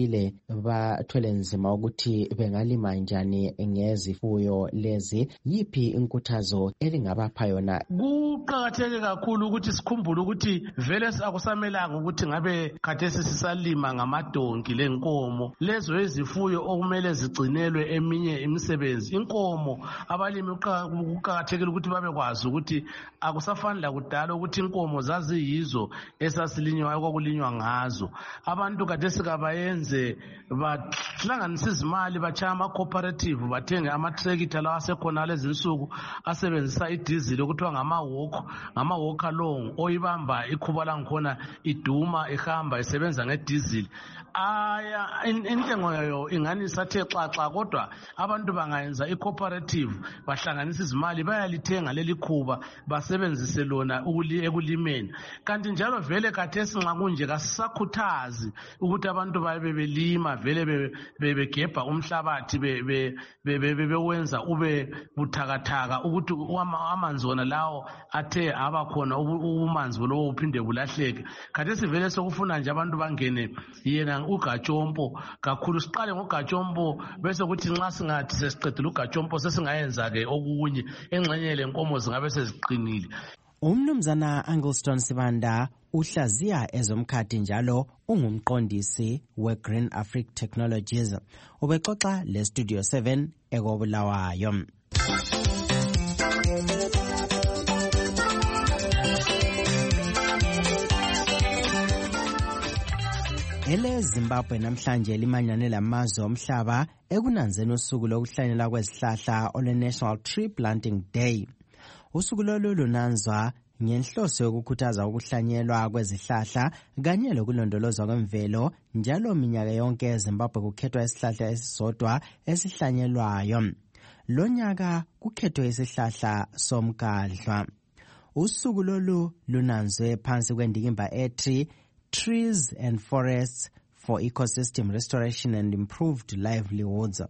bathwele nzima ukuthi bengalima njani ngezifuyo lezi, yiphi inkuthazo elingabapha yona? Kuqakatheke kakhulu ukuthi sikhumbule ukuthi vele akusamelanga ukuthi ngabe khathesi sisalima ngamadonki lenkomo. Lezo ezifuyo okumele zigcinelwe eminye imisebenzi. Inkomo abalimi kuqakathekile ukuthi babekwazi ukuthi akusafani lakudala ukuthi inkomo zaziyizo esasilinywa okwakulinywa ngazo. Abantu khathesi kabayenze bahlanganisa izimali, bachaya ama-cooperative, bathenge ama-tractor lawa asekhona lezi nsuku asebenzisa idizili okuthiwa ngama-walk, ngama-walk along, oyibamba ikhuba langikhona iduma ihamba isebenza ngedizili. Aya intengo yayo ingani sathe xaxa, kodwa abantu bangayenza i-cooperative, bahlanganisa izimali, bayalithenga leli khuba basebenzise lona ekulimeni. Kanti njalo vele khathesi nxa kunje kasisakhuthazi ukuthi abantu babe belima vele begebha umhlabathi bewenza ube buthakathaka ukuthi amanzi wona lawo athe aba khona umanzi lowo uphinde bulahleke. Khathesi vele sokufuna nje abantu bangene yena ugatshompo kakhulu. Siqale ngogatshompo bese kuthi nxa singathi sesiqedile ugatshompo sesingayenza-ke okunye engxenye lenkomo zingabe seziqinile. Umnumzana Angleston Sibanda uhlaziya ezomkhathi njalo ungumqondisi we-Green Africa Technologies. Ubexoxa le-Studio seven ekobulawayo. Ele Zimbabwe namhlanje limanyane lamazwe omhlaba ekunanzeni usuku lokuhlanyela kwezihlahla olwe-National Tree Planting Day. Usuku lolu lunanzwa ngenhloso yokukhuthaza ukuhlanyelwa kwezihlahla kanye lokulondolozwa kwemvelo, njalo minyaka yonke eZimbabwe kukhethwa isihlahla esisodwa esihlanyelwayo. Lonyaka kukhethwe isihlahla somkadlwa. Usuku lolu lunanzwe phansi kwendikimba ethi Trees and Forests for Ecosystem Restoration and Improved Livelihoods.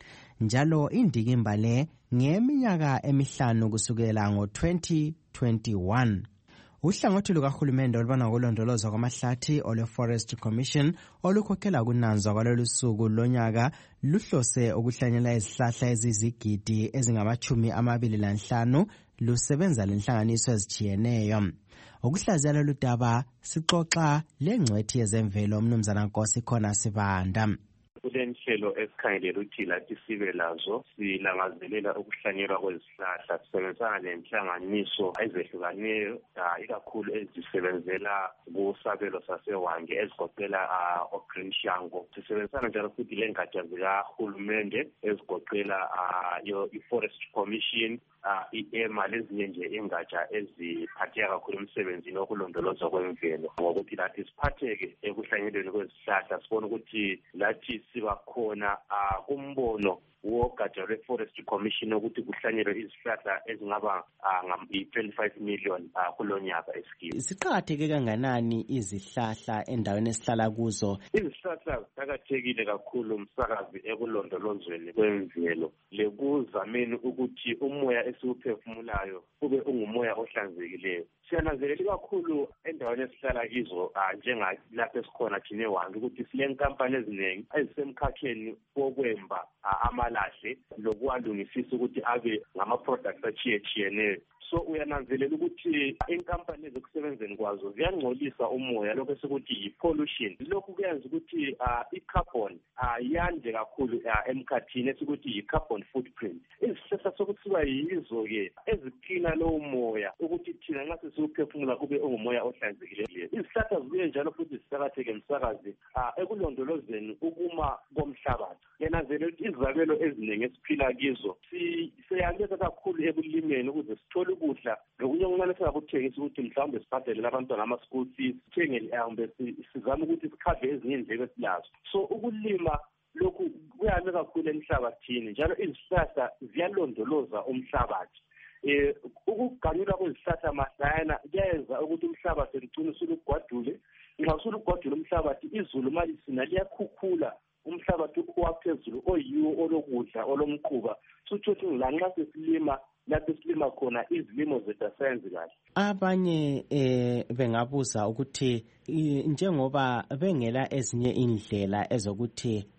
Njalo indikimba le ngeminyaka emihlanu kusukela ngo-twenty twenty-one. Uhlangothi lukahulumende olubona ngokulondolozwa kwamahlathi olwe-Forest Commission olukhokhela kunanzwa kwalolu suku lonyaka luhlose ukuhlanyela izihlahla ezizigidi ezingamachumi amabili lanhlanu, lusebenza lenhlanganiso ezitshiyeneyo. Ukuhlaziya lolu daba sixoxa lengcwethi yezemvelo umnumzana Nkosi khona Sibanda. Kulenhlelo esikhangelela ukuthi lathi sibe lazo silangazelela ukuhlanyelwa kwezihlahla sisebenzisana nenhlanganiso ezehlukaneyo ikakhulu ezisebenzela kusabelo saseWange ezigoqela o-Green Shango. Sisebenzisana njalo futhi lengatsha zikahulumende ezigoqela i-Forest Commission, i-EMA lezinye nje ingatsha eziphatheka kakhulu emsebenzini wokulondolozwa kwemvelo, ngokuthi lathi siphatheke ekuhlanyelweni kwezihlahla sibone ukuthi lathi siba khona kumbono wogatsha lwe-Forest Commission ukuthi kuhlanyelwe izihlahla ezingaba i-twenty-five million kulo nyaka esikiwe. Siqakatheke kanganani izihlahla endaweni esihlala kuzo? Izihlahla ziqakathekile kakhulu msakazi ekulondolozweni kwemvelo lekuzameni ukuthi umoya esiwuphefumulayo ube ungumoya ohlanzekileyo. Siyananzelela kakhulu endaweni esihlala kizo njengalapho esikhona thina eWange ukuthi silenkampani eziningi ezisemkhakheni wokwemba amalahle lokuwalungisisa ukuthi abe ngama-products atshiyetshiyeneyo. So uyananzelela ukuthi inkampani ezikusebenzeni kwazo ziyangcolisa umoya, lokho esikuthi yi-pollution. Lokhu kuyenza ukuthi i-carbon yande kakhulu emkhathini esikuthi yi-carbon footprint. Izihlahla sokuthiwa yizo-ke eziphina lowo moya ukuthi thina nxa sesiwuphefumula kube ungumoya ohlanzekileyo. Izihlahla zibuye njalo futhi zisakatheke msakazi ekulondolozeni ukuma komhlabathi. Yananzelela ukuthi izabelo eziningi esiphila kizo siyaleka kakhulu ekulimeni ukuze sithole ukudla lokunye okuncane singakuthengisa ukuthi mhlawumbe sibhadelela abantwana ama-school fees, sithenge sizame ukuthi sikhave ezinye indleko esilazo. So ukulima lokhu kuyame kakhulu emhlabathini, njalo izihlahla ziyalondoloza umhlabathi. Eh ukuganyulwa kwezihlahla mahlayana kuyenza ukuthi umhlabathi ugcine usulugwadule. Nxa usulugwadule umhlabathi, izulu malisina liyakhukhula umhlabathi waphezulu oyiwo olokudla olomquba. Suthi lanxa sesilima lapho silima khona izilimo zethu asenzi kahle. Abanye eh bengabuza ukuthi njengoba bengela ezinye indlela ezokuthi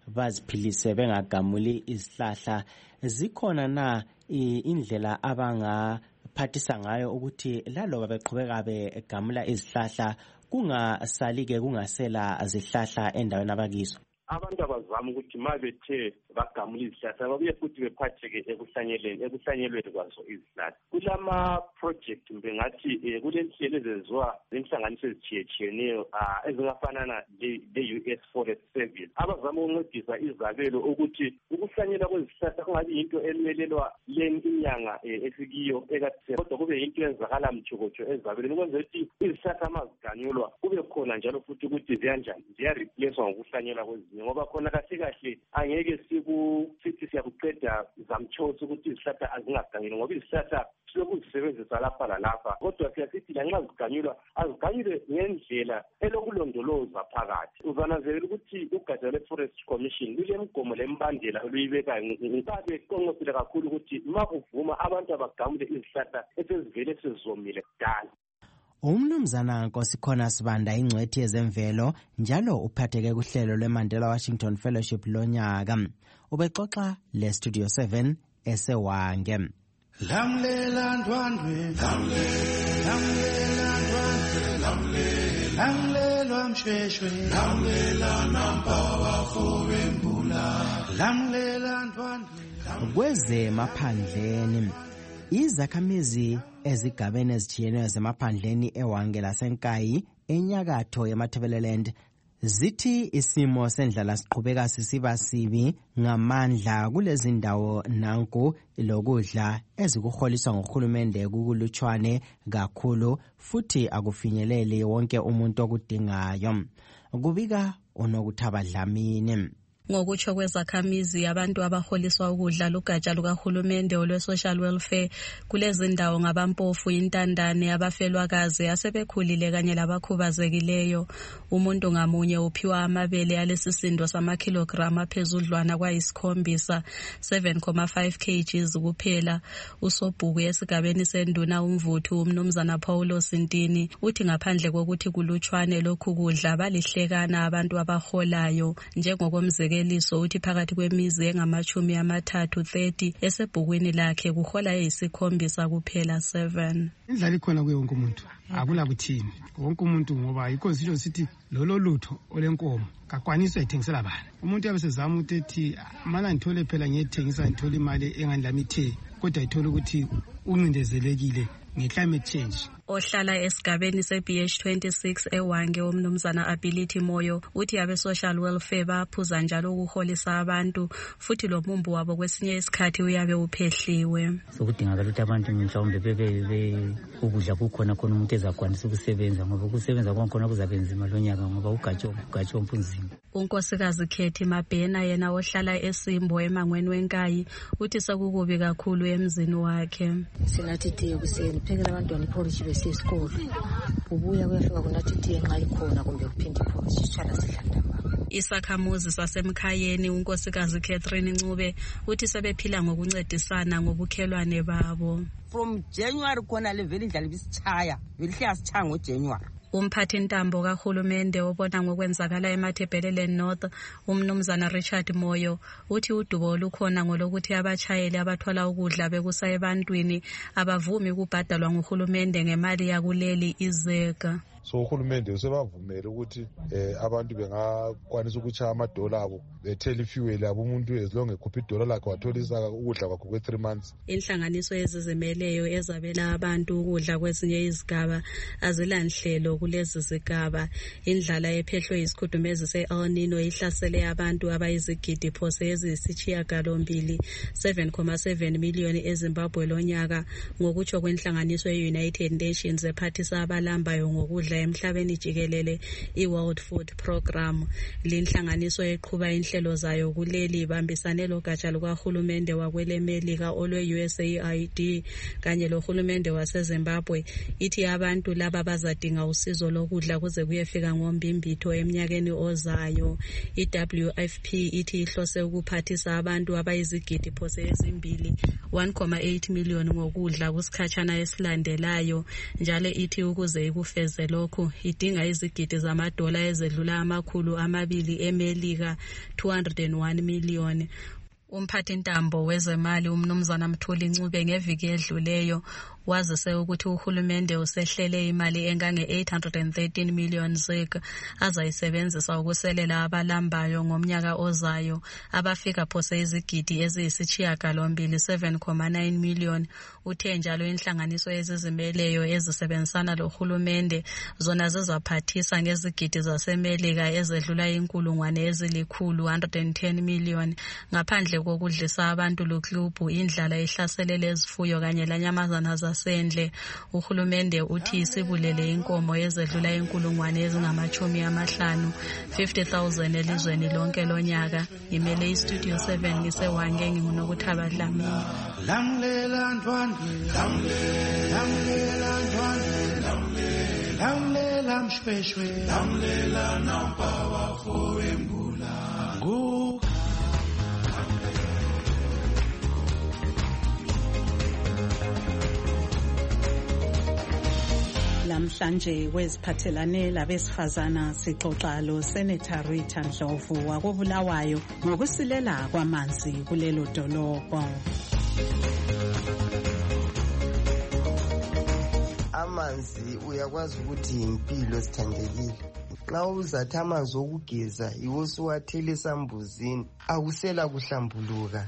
baziphilise bengagamuli izihlahla. Zikhona na indlela abangaphathisa ngayo ukuthi laloba beqhubeka begamula izihlahla kungasali-ke kungasela zihlahla endaweni abakizo? Abantu abazama ukuthi ma bethe bagamula izihlahla babuye futhi bephatheke ekuhlanyeleni ekuhlanyelweni kwazo izihlahla. Kulama-project mbe ngathi kulenhlelo ezenziwa zinhlanganiso ezitshiyetshiyeneyo ezingafanana le-U S Forest Service abazama ukuncedisa izabelo ukuthi ukuhlanyelwa kwezihlahla kungabi yinto emelelwa leni inyanga esikiyo ekatheni kodwa kube yinto eyenzakala mtshokotsho ezabelweni ukwenzela ukuthi izihlahla ma ziganyulwa kube khona njalo futhi ukuthi ziyanjani ziyareplacewa ngokuhlanyelwa kwezinye ngoba khona kahle kahle angeke sithi siyakuqeda zamtshosa ukuthi izihlahla azingaganyulwa ngoba izihlahla siyokuzisebenzisa lapha lalapha kodwa siyasithi lanxa ziganyulwa aziganyulwe ngendlela elokulondoloza phakathi. Uzananzelela ukuthi ugatsha lwe-Forest Commission lulemigomo lembandela oluyibekayo ngibabe qonqosile kakhulu ukuthi ma kuvuma abantu abagamule izihlahla esezivele sezomile kudala. Umnumzana Nkosikhona Sibanda ingcwethi yezemvelo njalo uphatheke kuhlelo lweMandela Washington Fellowship lonyaka. Ubexoxa le Studio seven esewange. Lamlela ndwandwe lamlela ndwandwe lamlela lamlela mshweshwe lamlela nampawa fowembula lamlela ndwandwe. Kweze maphandleni izakhamizi ezigabeni ezitshiyeneyo zemaphandleni ewange lasenkayi enyakatho yeMatabeleland zithi isimo sendlala siqhubeka sisiba sibi ngamandla kulezi ndawo nanku lokudla ezikuholiswa ngohulumende kukulutshwane kakhulu futhi akufinyeleli wonke umuntu okudingayo. Kubika uNokuthaba Dlamini. Ngokutsho kwezakhamizi abantu abaholiswa ukudla lugatsha lukahulumende olwe-social welfare kulezi ndawo ngabampofu, intandane, abafelwakazi, asebekhulile kanye labakhubazekileyo. Umuntu ngamunye uphiwa amabele alesisindo samakhilogram aphezudlwana kwayisikhombisa seven point five kilograms kuphela. Usobhuku esigabeni senduna umvuthu umnumzana Paulo Sintini uthi ngaphandle kokuthi kulutshwane lokhu kudla balihlekana abantu abaholayo njengokomzekelo eliso uthi phakathi kwemizi engamachumi amathathu thirty esebhukwini lakhe kuhola eyisikhombisa kuphela seven. Indlela ikhona kuye wonke umuntu akula kuthini wonke umuntu ngoba yikho sisho sithi lolo lutho olenkomo kakwaniswa ithengisela bani. Umuntu yabe sezama ukuthi ethi mana ngithole phela ngiyethengisa ngithole imali engandlami ithe kodwa ithola ukuthi uncindezelekile nge-climate change. Ohlala esigabeni se-B H twenty-six ewange umnumzana Ability Moyo uthi abe-social welfare baphuza njalo ukuholisa abantu futhi lo mumbu wabo kwesinye isikhathi uyabe uphehliwe. Sokudingakala ukuthi abantu mhlawumbe bebe ukudla kukhona khona umuntu ezakwanisa ukusebenza ngoba ukusebenza kwakhona kuzabe nzima lo nyaka ngoba ugatsho ugatsho mpunzima. Unkosikazi Khethi Mabhena yena ohlala eSimbo emangweni wenkayi uthi sekukubi kakhulu emzini wakhe. Sinathi tiye kuseni phekela abantwana iporridge besesikolo ubuya kuyafika kunathi tiye nxa ikhona kumbe kuphinde iporridge sitshana sidlala. Isakhamuzi sasemkhayeni unkosikazi Catherine Ncube uthi sebephila ngokuncedisana ngobukhelwane babo. From January khona leveli indlala ibisichaya velihle asichaya ngoJanuary. Umphathi ntambo kahulumende obona ngokwenzakala eMatabeleland North umnumzana Richard Moyo uthi udubo olukhona ngolokuthi abachayeli abathwala ukudla bekusa ebantwini abavumi ukubhadalwa nguhulumende ngemali yakuleli izeka. So uhulumende usebavumela ukuthi eh abantu bengakwanisa ukuchaya amadola abo bethela ifuel abo umuntu ezilonge ekhupha idola lakhe watholisa ukudla kwakhe kwe three months. Inhlanganiso ezizimeleyo ezabela abantu ukudla kwezinye izigaba azilanhlelo kulezi zigaba. Indlala ephehlwe isikhudumezi se-El Nino ihlasele abantu abayizigidi phose eziyisitshiyagalombili seven point seven million eZimbabwe lonyaka ngokutsho kwenhlanganiso ye-United Nations ephathisa abalambayo ngokudla emhlabeni jikelele i-World Food Program. Linhlanganiso eqhuba inhlelo zayo kuleli ibambisane logatsha lukahulumende wakwelemelika olwe-U S A I D kanye lohulumende waseZimbabwe ithi abantu laba bazadinga usizo lokudla kuze kuyefika ngombimbitho eminyakeni ozayo. I-W F P ithi ihlose ukuphathisa abantu abayizigidi phose ezimbili one point eight million ngokudla kusikhatshana esilandelayo njalo ithi ukuze ikufeze lo lokhu idinga izigidi zamadola ezedlula amakhulu amabili eMelika two hundred one million. Umphathi ntambo wezemali umnumzana Mthuli Ncube ngeviki edluleyo wazise ukuthi uhulumende usehlele imali engange eight hundred thirteen million zig azayisebenzisa ukuselela abalambayo ngomnyaka ozayo abafika phose izigidi eziyisishiyagalombili seven point nine million. Uthe njalo inhlanganiso ezizimeleyo ezisebenzisana lohulumende zona zizaphathisa ngezigidi zaseMelika ezedlula inkulungwane ezilikhulu one hundred ten million. Ngaphandle kokudlisa abantu luklubhu indlala ihlaselele izifuyo kanye lanyamazana zasendle, uhulumende uthi isibulele inkomo ezedlula inkulungwane ezingamachumi amahlanu fifty thousand elizweni lonke lonyaka. Imele iStudio seven ngisewange ngingunokuthaba Dlamini. Lamlela ntwandwe, lamlela ntwandwe, lamlela mshweshwe, lamlela nampawa fowembula. Go. Namhlanje kweziphathelane labesifazana sixoxa lo Senator Rita Ndlovu wakobulawayo ngokusilela kwamanzi kulelo dolobho. Amanzi uyakwazi ukuthi impilo sithandekile. Xa uzathi amanzi okugeza iwo suwathele esambuzini akusela kuhlambuluka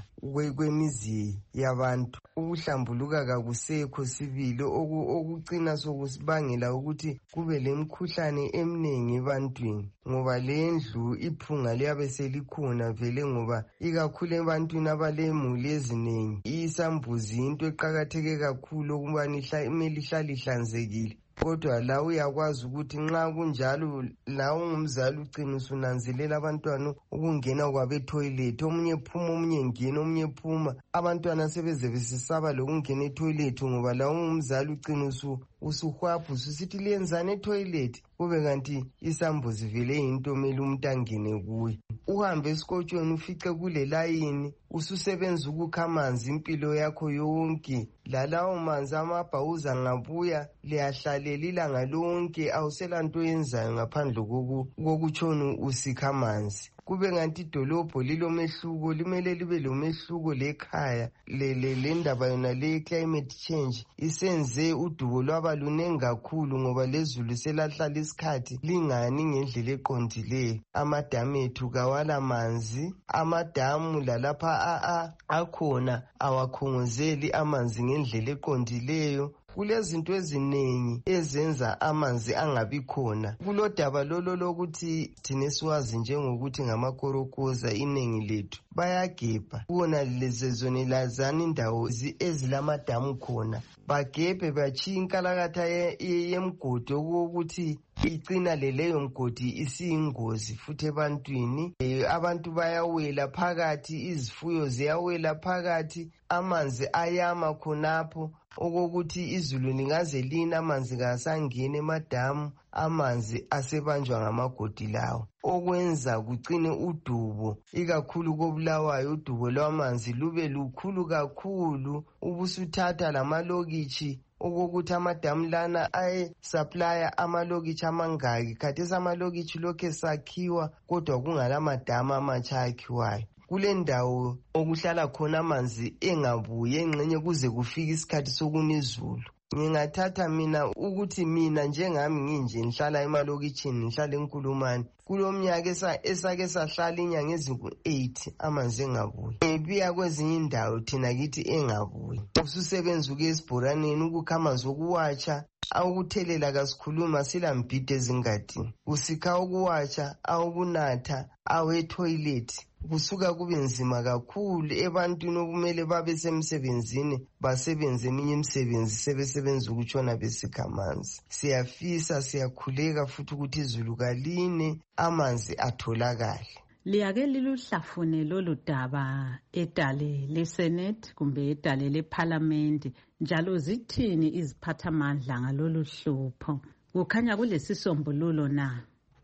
kwemizi yabantu. Ukuhlambuluka kakusekho sibili okucina sokusibangela ukuthi kube lemkhuhlane eminingi ebantwini ngoba lendlu iphunga liyabe selikhona vele ngoba ikakhulu ebantwini abalemuli eziningi isambuzi into eqakatheke kakhulu ukubani imele ihlale ihlanzekile. Kodwa la uyakwazi ukuthi nxa kunjalo la ungumzali ugcina usunanzelela abantwana ukungena kwabe toilet, omunye phuma omunye ngena omunye phuma, abantwana sebeze besisaba lokungena etoilet ngoba la ungumzali ugcina usu usuhwapha ususithi lenzane etoilet kube kanti isambuzi vele into mele umuntu angene kuye. Uhambe esikotshweni ufice kule layini ususebenza ukukha amanzi impilo yakho yonke, lalawo manzi amabhawuza ngabuya liyahlalela ilanga lonke awusela nto yenzayo ngaphandle kokutshona usikha amanzi. Kube nganti idolobho lilomehluko, limele libe lomehluko lekhaya le ndaba yona le climate change isenze udubo lwaba lunengi kakhulu ngoba lezulu selahlala isikhathi lingani ngendlela eqondileyo. Amadamu ethu kawala manzi, amadamu lalapha akhona awakhongozeli amanzi ngendlela eqondileyo. Kulezinto eziningi ezenza amanzi angabi khona. Kulodaba lolo lokuthi thina siwazi njengokuthi ngamakorokoza iningi lethu bayagebha kuona lezezone lazana indawo ezilamadamu khona bagebhe bachiya inkalakatha yemgodi ukuthi icina leleyo mgodi isiyingozi futhi ebantwini. Abantu bayawela phakathi, izifuyo ziyawela phakathi, amanzi ayama khonapho okokuthi izulu lingaze lina amanzi kasangena emadamu, amanzi asebanjwa ngamagodi lawo okwenza kucine udubo ikakhulu kobulawayo udubo lwamanzi lube lukhulu kakhulu. Ubusuthatha lamalokitshi okokuthi amadamu lana ayesuplya amalokitshi amangaki, khathesi amalokitshi lokhe sakhiwa kodwa kungala madamu amatsha akhiwayo. Kule ndawo okuhlala khona amanzi engabuye engxenye kuze kufike isikhathi sokunizulu. Ngingathatha mina ukuthi mina njengami nginje ngihlala emalokitshini ngihlala eNkulumane, kulomnyaka esake sahlala inyanga ezingu eight amanzi engabuye. Ebiya kwezinye indawo thina kithi engabuye. Ususebenza uke esibhoraneni ukukha amanzi okuwatsha, awukuthelela kasikhuluma silambhide ezingadini, usikha ukuwatsha, awukunatha, awetoilet. Kusuka kube nzima kakhulu ebantwini okumele babe semsebenzini basebenze eminye imisebenzi sebesebenza ukutshona besikha amanzi. Siyafisa siyakhuleka futhi ukuthi izulu kaline amanzi atholakale. Liyake liluhlafune lolu daba edale leSenate kumbe edale leParliament, njalo zithini iziphathamandla ngalolu hlupho? Kukhanya kulesisombululo na?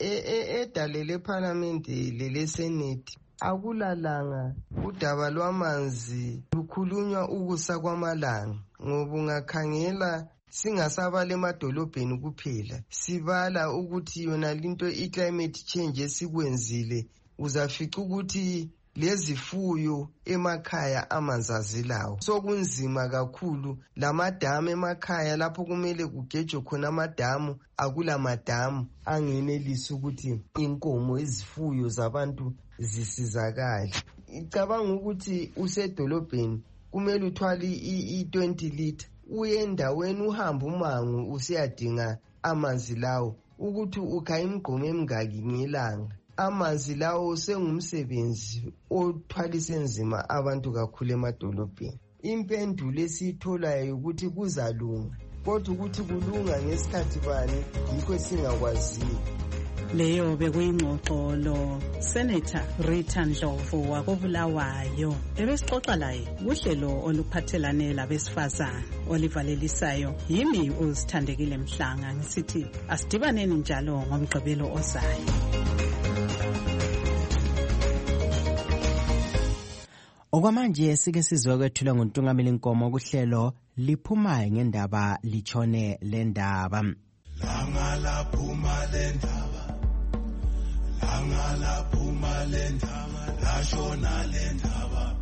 Edale leParliament leleSenate akulalanga udaba lwamanzi lukhulunywa ukusa kwamalanga ngoba ungakhangela singasabala emadolobheni kuphela, sibala ukuthi yona linto i-climate change esikwenzile, uzafica ukuthi lezifuyo emakhaya amanzi azilawo. Sokunzima kakhulu, lamadamu emakhaya lapho kumele kugejwe khona amadamu, akula madamu angenelisa ukuthi inkomo izifuyo zabantu zisizakale. Icabanga ukuthi usedolobheni kumele uthwale i-twenty litre, uye endaweni uhambe umango usiyadinga amanzi lawo ukuthi ukha imigqomo emingaki ngelanga. Amanzi lawo sengumsebenzi othwalise nzima abantu kakhulu emadolobheni. Impendulo esiyitholayo ukuthi kuzalunga, kodwa ukuthi kulunga ngesikhathi bani yikho singakwaziyo. Leyo bekuyingxoxo lo Senator Rita Ndlovu wakobulawayo ebesixoxa laye kuhlelo oluphathelane labesifazana olivalelisayo. Yimi uzithandekile Mhlanga ngisithi asidibaneni njalo ngomgqibelo ozayo. Okwamanje sike sizwe kwethula nguNtungameli Nkomo kuhlelo liphumayo ngendaba lichone lendaba. Langa laphuma lendaba, langa laphuma lendaba, lashona lendaba,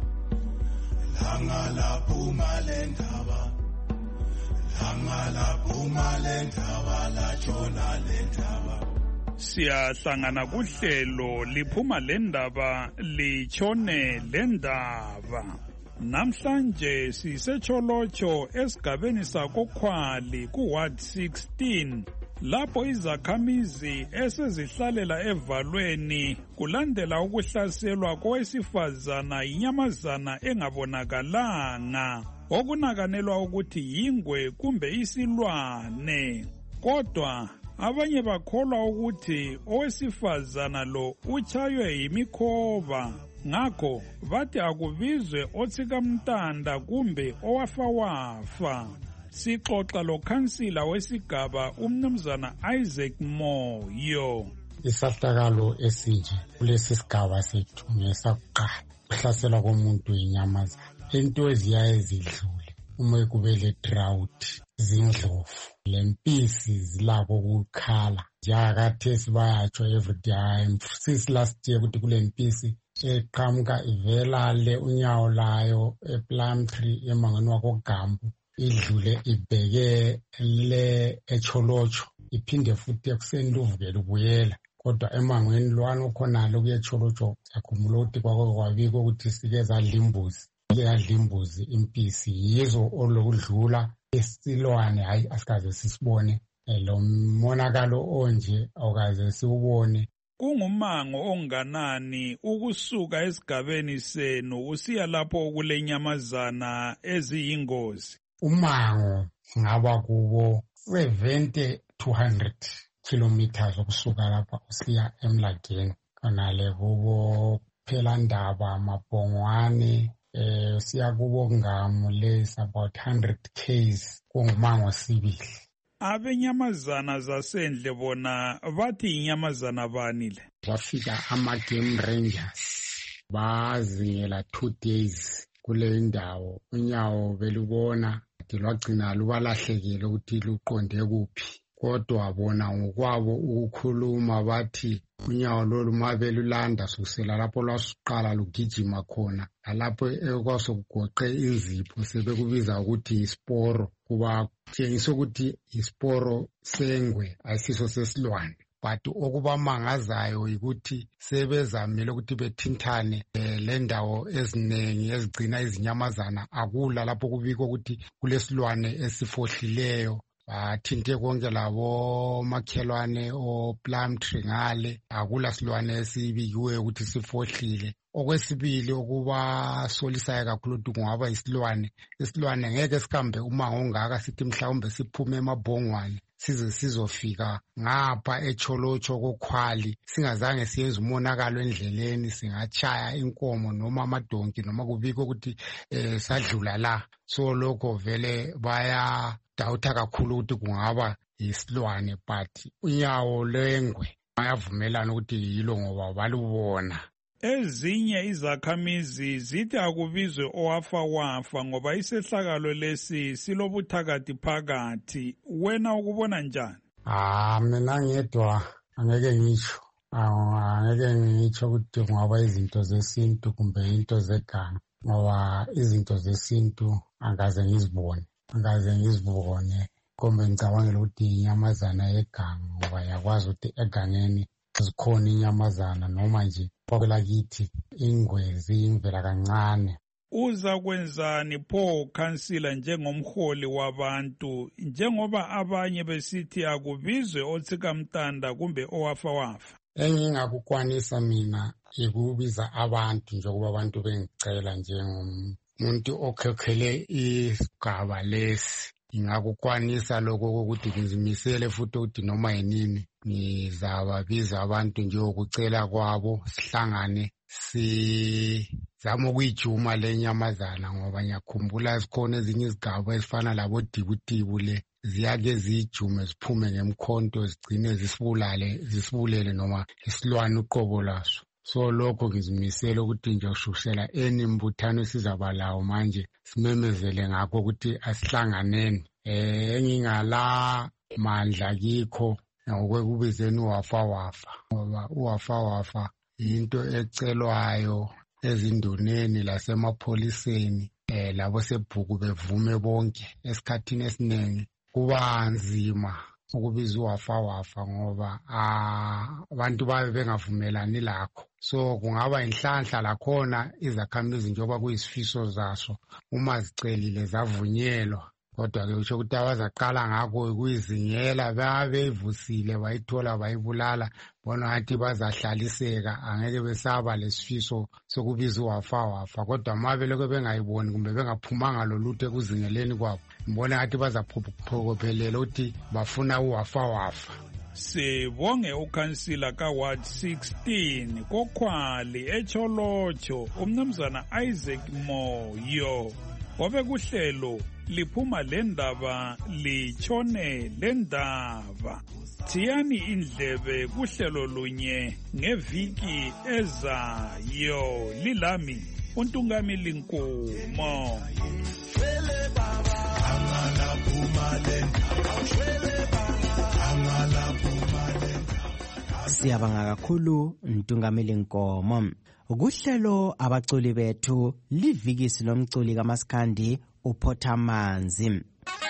langa laphuma lendaba, langa laphuma lendaba, lashona lendaba. Siyahlangana kuhlelo liphuma lendaba lichone lendaba. Namhlanje sisecholocho esigabeni sakokhwali ku Ward sixteen lapho izakhamizi esezihlalela evalweni kulandela ukuhlaselwa kowesifazana inyamazana engabonakalanga okunakanelwa ukuthi yingwe kumbe isilwane. Kodwa abanye bakholwa ukuthi owesifazana lo utshaywe yimikhoba, ngakho bathi akubizwe otsikamntanda kumbe owafawafa. Sixoxa lo khansila wesigaba umnumzana Isaac Moyo. Isahlakalo esinje kulesi sigaba sethu ngesakuqala ukuhlaselwa komuntu inyamazana. Into eziyaye zidlule uma kube le drought zindlovu lempisi zilapho ukukhala njengakathesi bayatsho everyday. Since last year ukuthi kule mpisi eqhamuka ivela le unyawo layo ePlumtree emangweni wakoGambu idlule ibheke le echolocho iphinde futhi ekuseni luvukele ubuyela. Kodwa emangweni lwana ukhonalo kuyecholocho yakhumbula ukuthi kwako kwabika ukuthi sike zadla imbuzi, sike zadla imbuzi impisi yizo olokudlula esilwane. Hayi asikaze sisibone lo monakalo onje awukaze siwubone. Kungumango onganani ukusuka esigabeni senu usiya lapho kule nyamazana eziyingozi? Umango ngaba kubo seventy two hundred kilometers ukusuka lapha usiya eMlageni. Kanale kubo Phelandaba, Mabhongwane, eh siya kubo Ngamu les about one hundred k's kungumango sibili. Abenyamazana zasendle bona bathi inyamazana bani le? Wafika ama-game rangers bazingela two days kule indawo. Unyawo belubona lwagcina lubalahlekile ukuthi luqonde kuphi, kodwa bona ngokwabo ukukhuluma bathi unyawo lolu mabelulanda kusukela lapho lwasuqala lugijima khona lalapho ekwasokugoqe inzipho sebekubiza ukuthi isporo, kuba tshengisa ukuthi isporo sengwe ayisiso sesilwane. But okubamangazayo ukuthi sebezamile ukuthi bethinthane le ndawo eziningi ezigcina izinyamazana akula lapho kubikwa ukuthi kulesilwane esifohlileyo. Bathinte konke labo makhelwane o Plumtree ngale akula silwane esibikiwe ukuthi sifohlile. Okwesibili okuba solisayo kakhulu ukuthi kungaba isilwane. Isilwane ngeke sikambe umango ongaka sithi mhlawumbe siphume emabhongwane size sizofika ngapha echolocho kokhwali singazange siyenze umonakalo endleleni, singachaya inkomo noma amadonki noma kubikho ukuthi eh, sadlula la. So lokho vele baya dawutha kakhulu ukuthi kungaba isilwane, but unyawo lengwe bayavumelana ukuthi yilo ngoba balubona. Ezinye izakhamizi zithi akubizwe owafa wafa ngoba isehlakalo lesi silobuthakathi phakathi. Wena ukubona njani? Ah, mina ngedwa angeke ngitsho. Angeke ngitsho ukuthi kungaba izinto zesintu kumbe into zeganga, ngoba izinto zesintu angaze ngizibone angaze ngizibone kumbe ngicabangela ukuthi inyamazana yeganga, ngoba yakwazi ukuthi egangeni zikhona inyamazana noma nje kwelakithi ingwezi imvela kancane. Uza kwenzani pho khansila njengomholi wabantu, njengoba abanye besithi akubizwe otsikamtanda kumbe owafa wafa? Engingakukwanisa mina ikubiza abantu njengoba abantu bengicela njengomuntu okhokhele isigaba lesi. Ngingakukwanisa lokho ukuthi ngizimisele futhi ukuthi noma yinini ngizababiza abantu njengokucela kwabo, sihlangane sizame ukuyijuma lenyamazana, ngoba ngiyakhumbula zikhona ezinye izigaba ezifana labo Dibutibu le ziyake zijume ziphume ngemkhonto zigcine zisibulale zisibulele noma isilwane uqobo laso. So lokho ngizimisele ukuthi nje ushushela eni mbuthano sizaba lawo manje simemezele ngakho ukuthi asihlanganeni. Eh engingala mandla kikho ngokwekubizeni uwafa wafa, ngoba uwafa wafa into ecelwayo ezinduneni lasemapholiseni, eh labo sebhuku bevume bonke. Esikhathini esiningi kuba nzima ukubiza uwafa wafa ngoba abantu babe bengavumelani lakho. So kungaba inhlanhla lakhona izakhamizi njengoba kuyisifiso zaso uma zicelile zavunyelwa, kodwa ke usho ukuthi abazaqala ngakho kuyizingela babevusile bayithola bayibulala, bona ngathi bazahlaliseka, angeke besaba lesifiso sokubiza uwafa wafa. Kodwa mabe lokho bengayiboni kumbe bengaphumanga lolutho ekuzingeleni kwabo, ngibona ngathi bazaphokophelela ukuthi bafuna uwafa wafa. Sibonge ukhansila ka Ward sixteen koKhwali eCholotsho umnumzana Isaac Moyo. Wabe kuhlelo liphuma lendaba litshone lendaba. Thiyani indlebe kuhlelo lunye ngeviki ezayo. Lilami uNtungamili Nkomo. Siyabanga kakhulu Ntungamili Nkomo. Kuhlelo abaculi bethu livikisi lomculi kaMaskandi uPhothamanzi.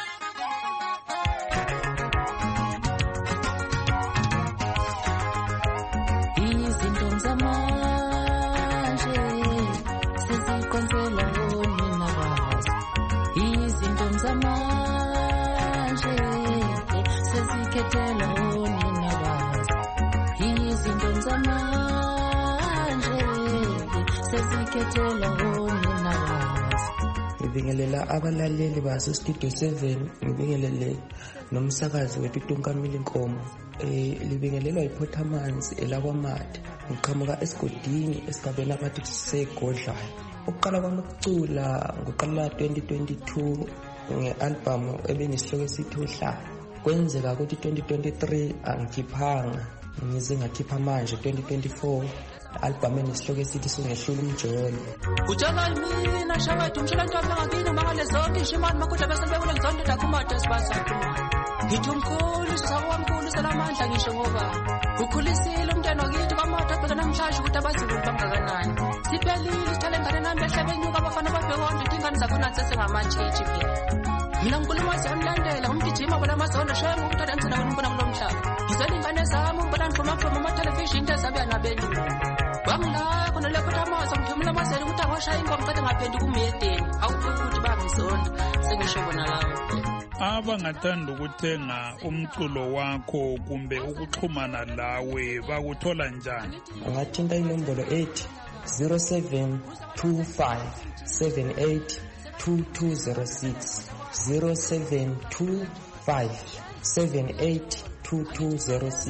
Izinto zamanje sizikonsela wona nabazi. Izinto zamanje sizikhethela wona nabazi. Izinto zamanje sizikhethela wona nabazi. Ngibingelela abalaleli base Studio seven, ngibingelele nomsakazi wethu Ntungamili Nkomo. Eh libingelelwa iPhothamanzi elakwaMatha. Ngiqhamuka esigodini esigabeni abathi sisegodlayo. Ukuqala kwami ukucula ngoqala twenty twenty-two ngealbum ebenisihloko esithi uhlala. Kwenzeka ukuthi twenty twenty-three angikhiphanga, ngize ngakhipha manje twenty twenty-four album enisihloko esithi sungehlula umjolo. Utshela mina shawethu umshela ntombi ngakini mangale zonke ishimani makudla bese bekule ngizonke dakumata sibazakhulu. Ngithi umkhulu sisawamkhulu selamandla ngisho ngoba ukhulisile umntwana wakithi kwaMatha phela namhlanje ukuthi abazulu bangakanani. Siphelile sithale ngane nami ehlabenyuka abafana babhekondla ingane zakhona sesengamatshetshi phela. Mina ngikhuluma ziyamlandela umgijima bona amazondo shaya ngokuthatha ngitsena ngombona kulomhlaba. Ngizela ingane zami ngibona ngihloma khoma ama television into ezabe yanabeni. Bangila khona le Phothamazi ngithumela amazela ukuthi awashaya ingoma qede ngaphendi kumedeni. Awuphuki ukuthi bangizonda sengisho bona lawo. Abangathanda ukuthenga umculo wakho kumbe ukuxhumana lawe bakuthola njani? Angathinta inombolo ethi zero seven two five seven eight two two zero six zero seven two five seven eight two two zero six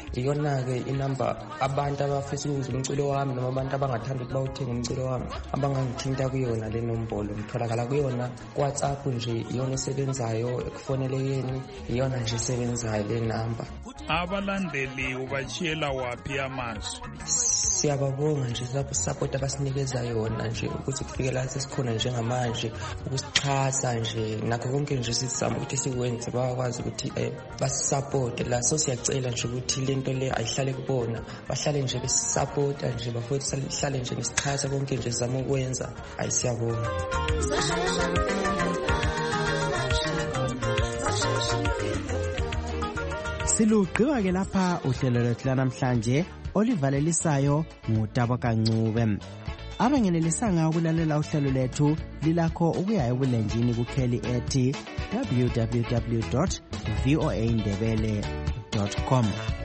iyona-ke inamba abantu abafisa ukuza umculo wami noma abantu abangathanda ukuba uthenga umculo wami abangangithinta kuyona le nombolo. Ngitholakala kuyona ku-WhatsApp nje, iyona esebenzayo, ekufonelekeni iyona nje esebenzayo le namba. Abalandeli ubachiyela waphi amazwi? Siyababonga nje support abasinikeza yona nje ukuthi kufike la sesikhona njengamanje, ukusixhasa nje nakho konke nje sizama ukuthi sikwenze bakwazi ukuthi eh, basisupport la. So siyacela nje ukuthi lento le ayihlale kubona, bahlale nje besisupporta nje, bafowethu sihlale nje besixhasa konke nje sizama ukwenza. Hayi siyabonga. Silugqiba ke lapha uhlelo lwethu namhlanje olivalelisayo ngutabo kancube. Abangenelisanga ukulalela uhlelo lethu lilakho ukuya ebulenjini kukheli ethi w w w dot voa ndebele dot com.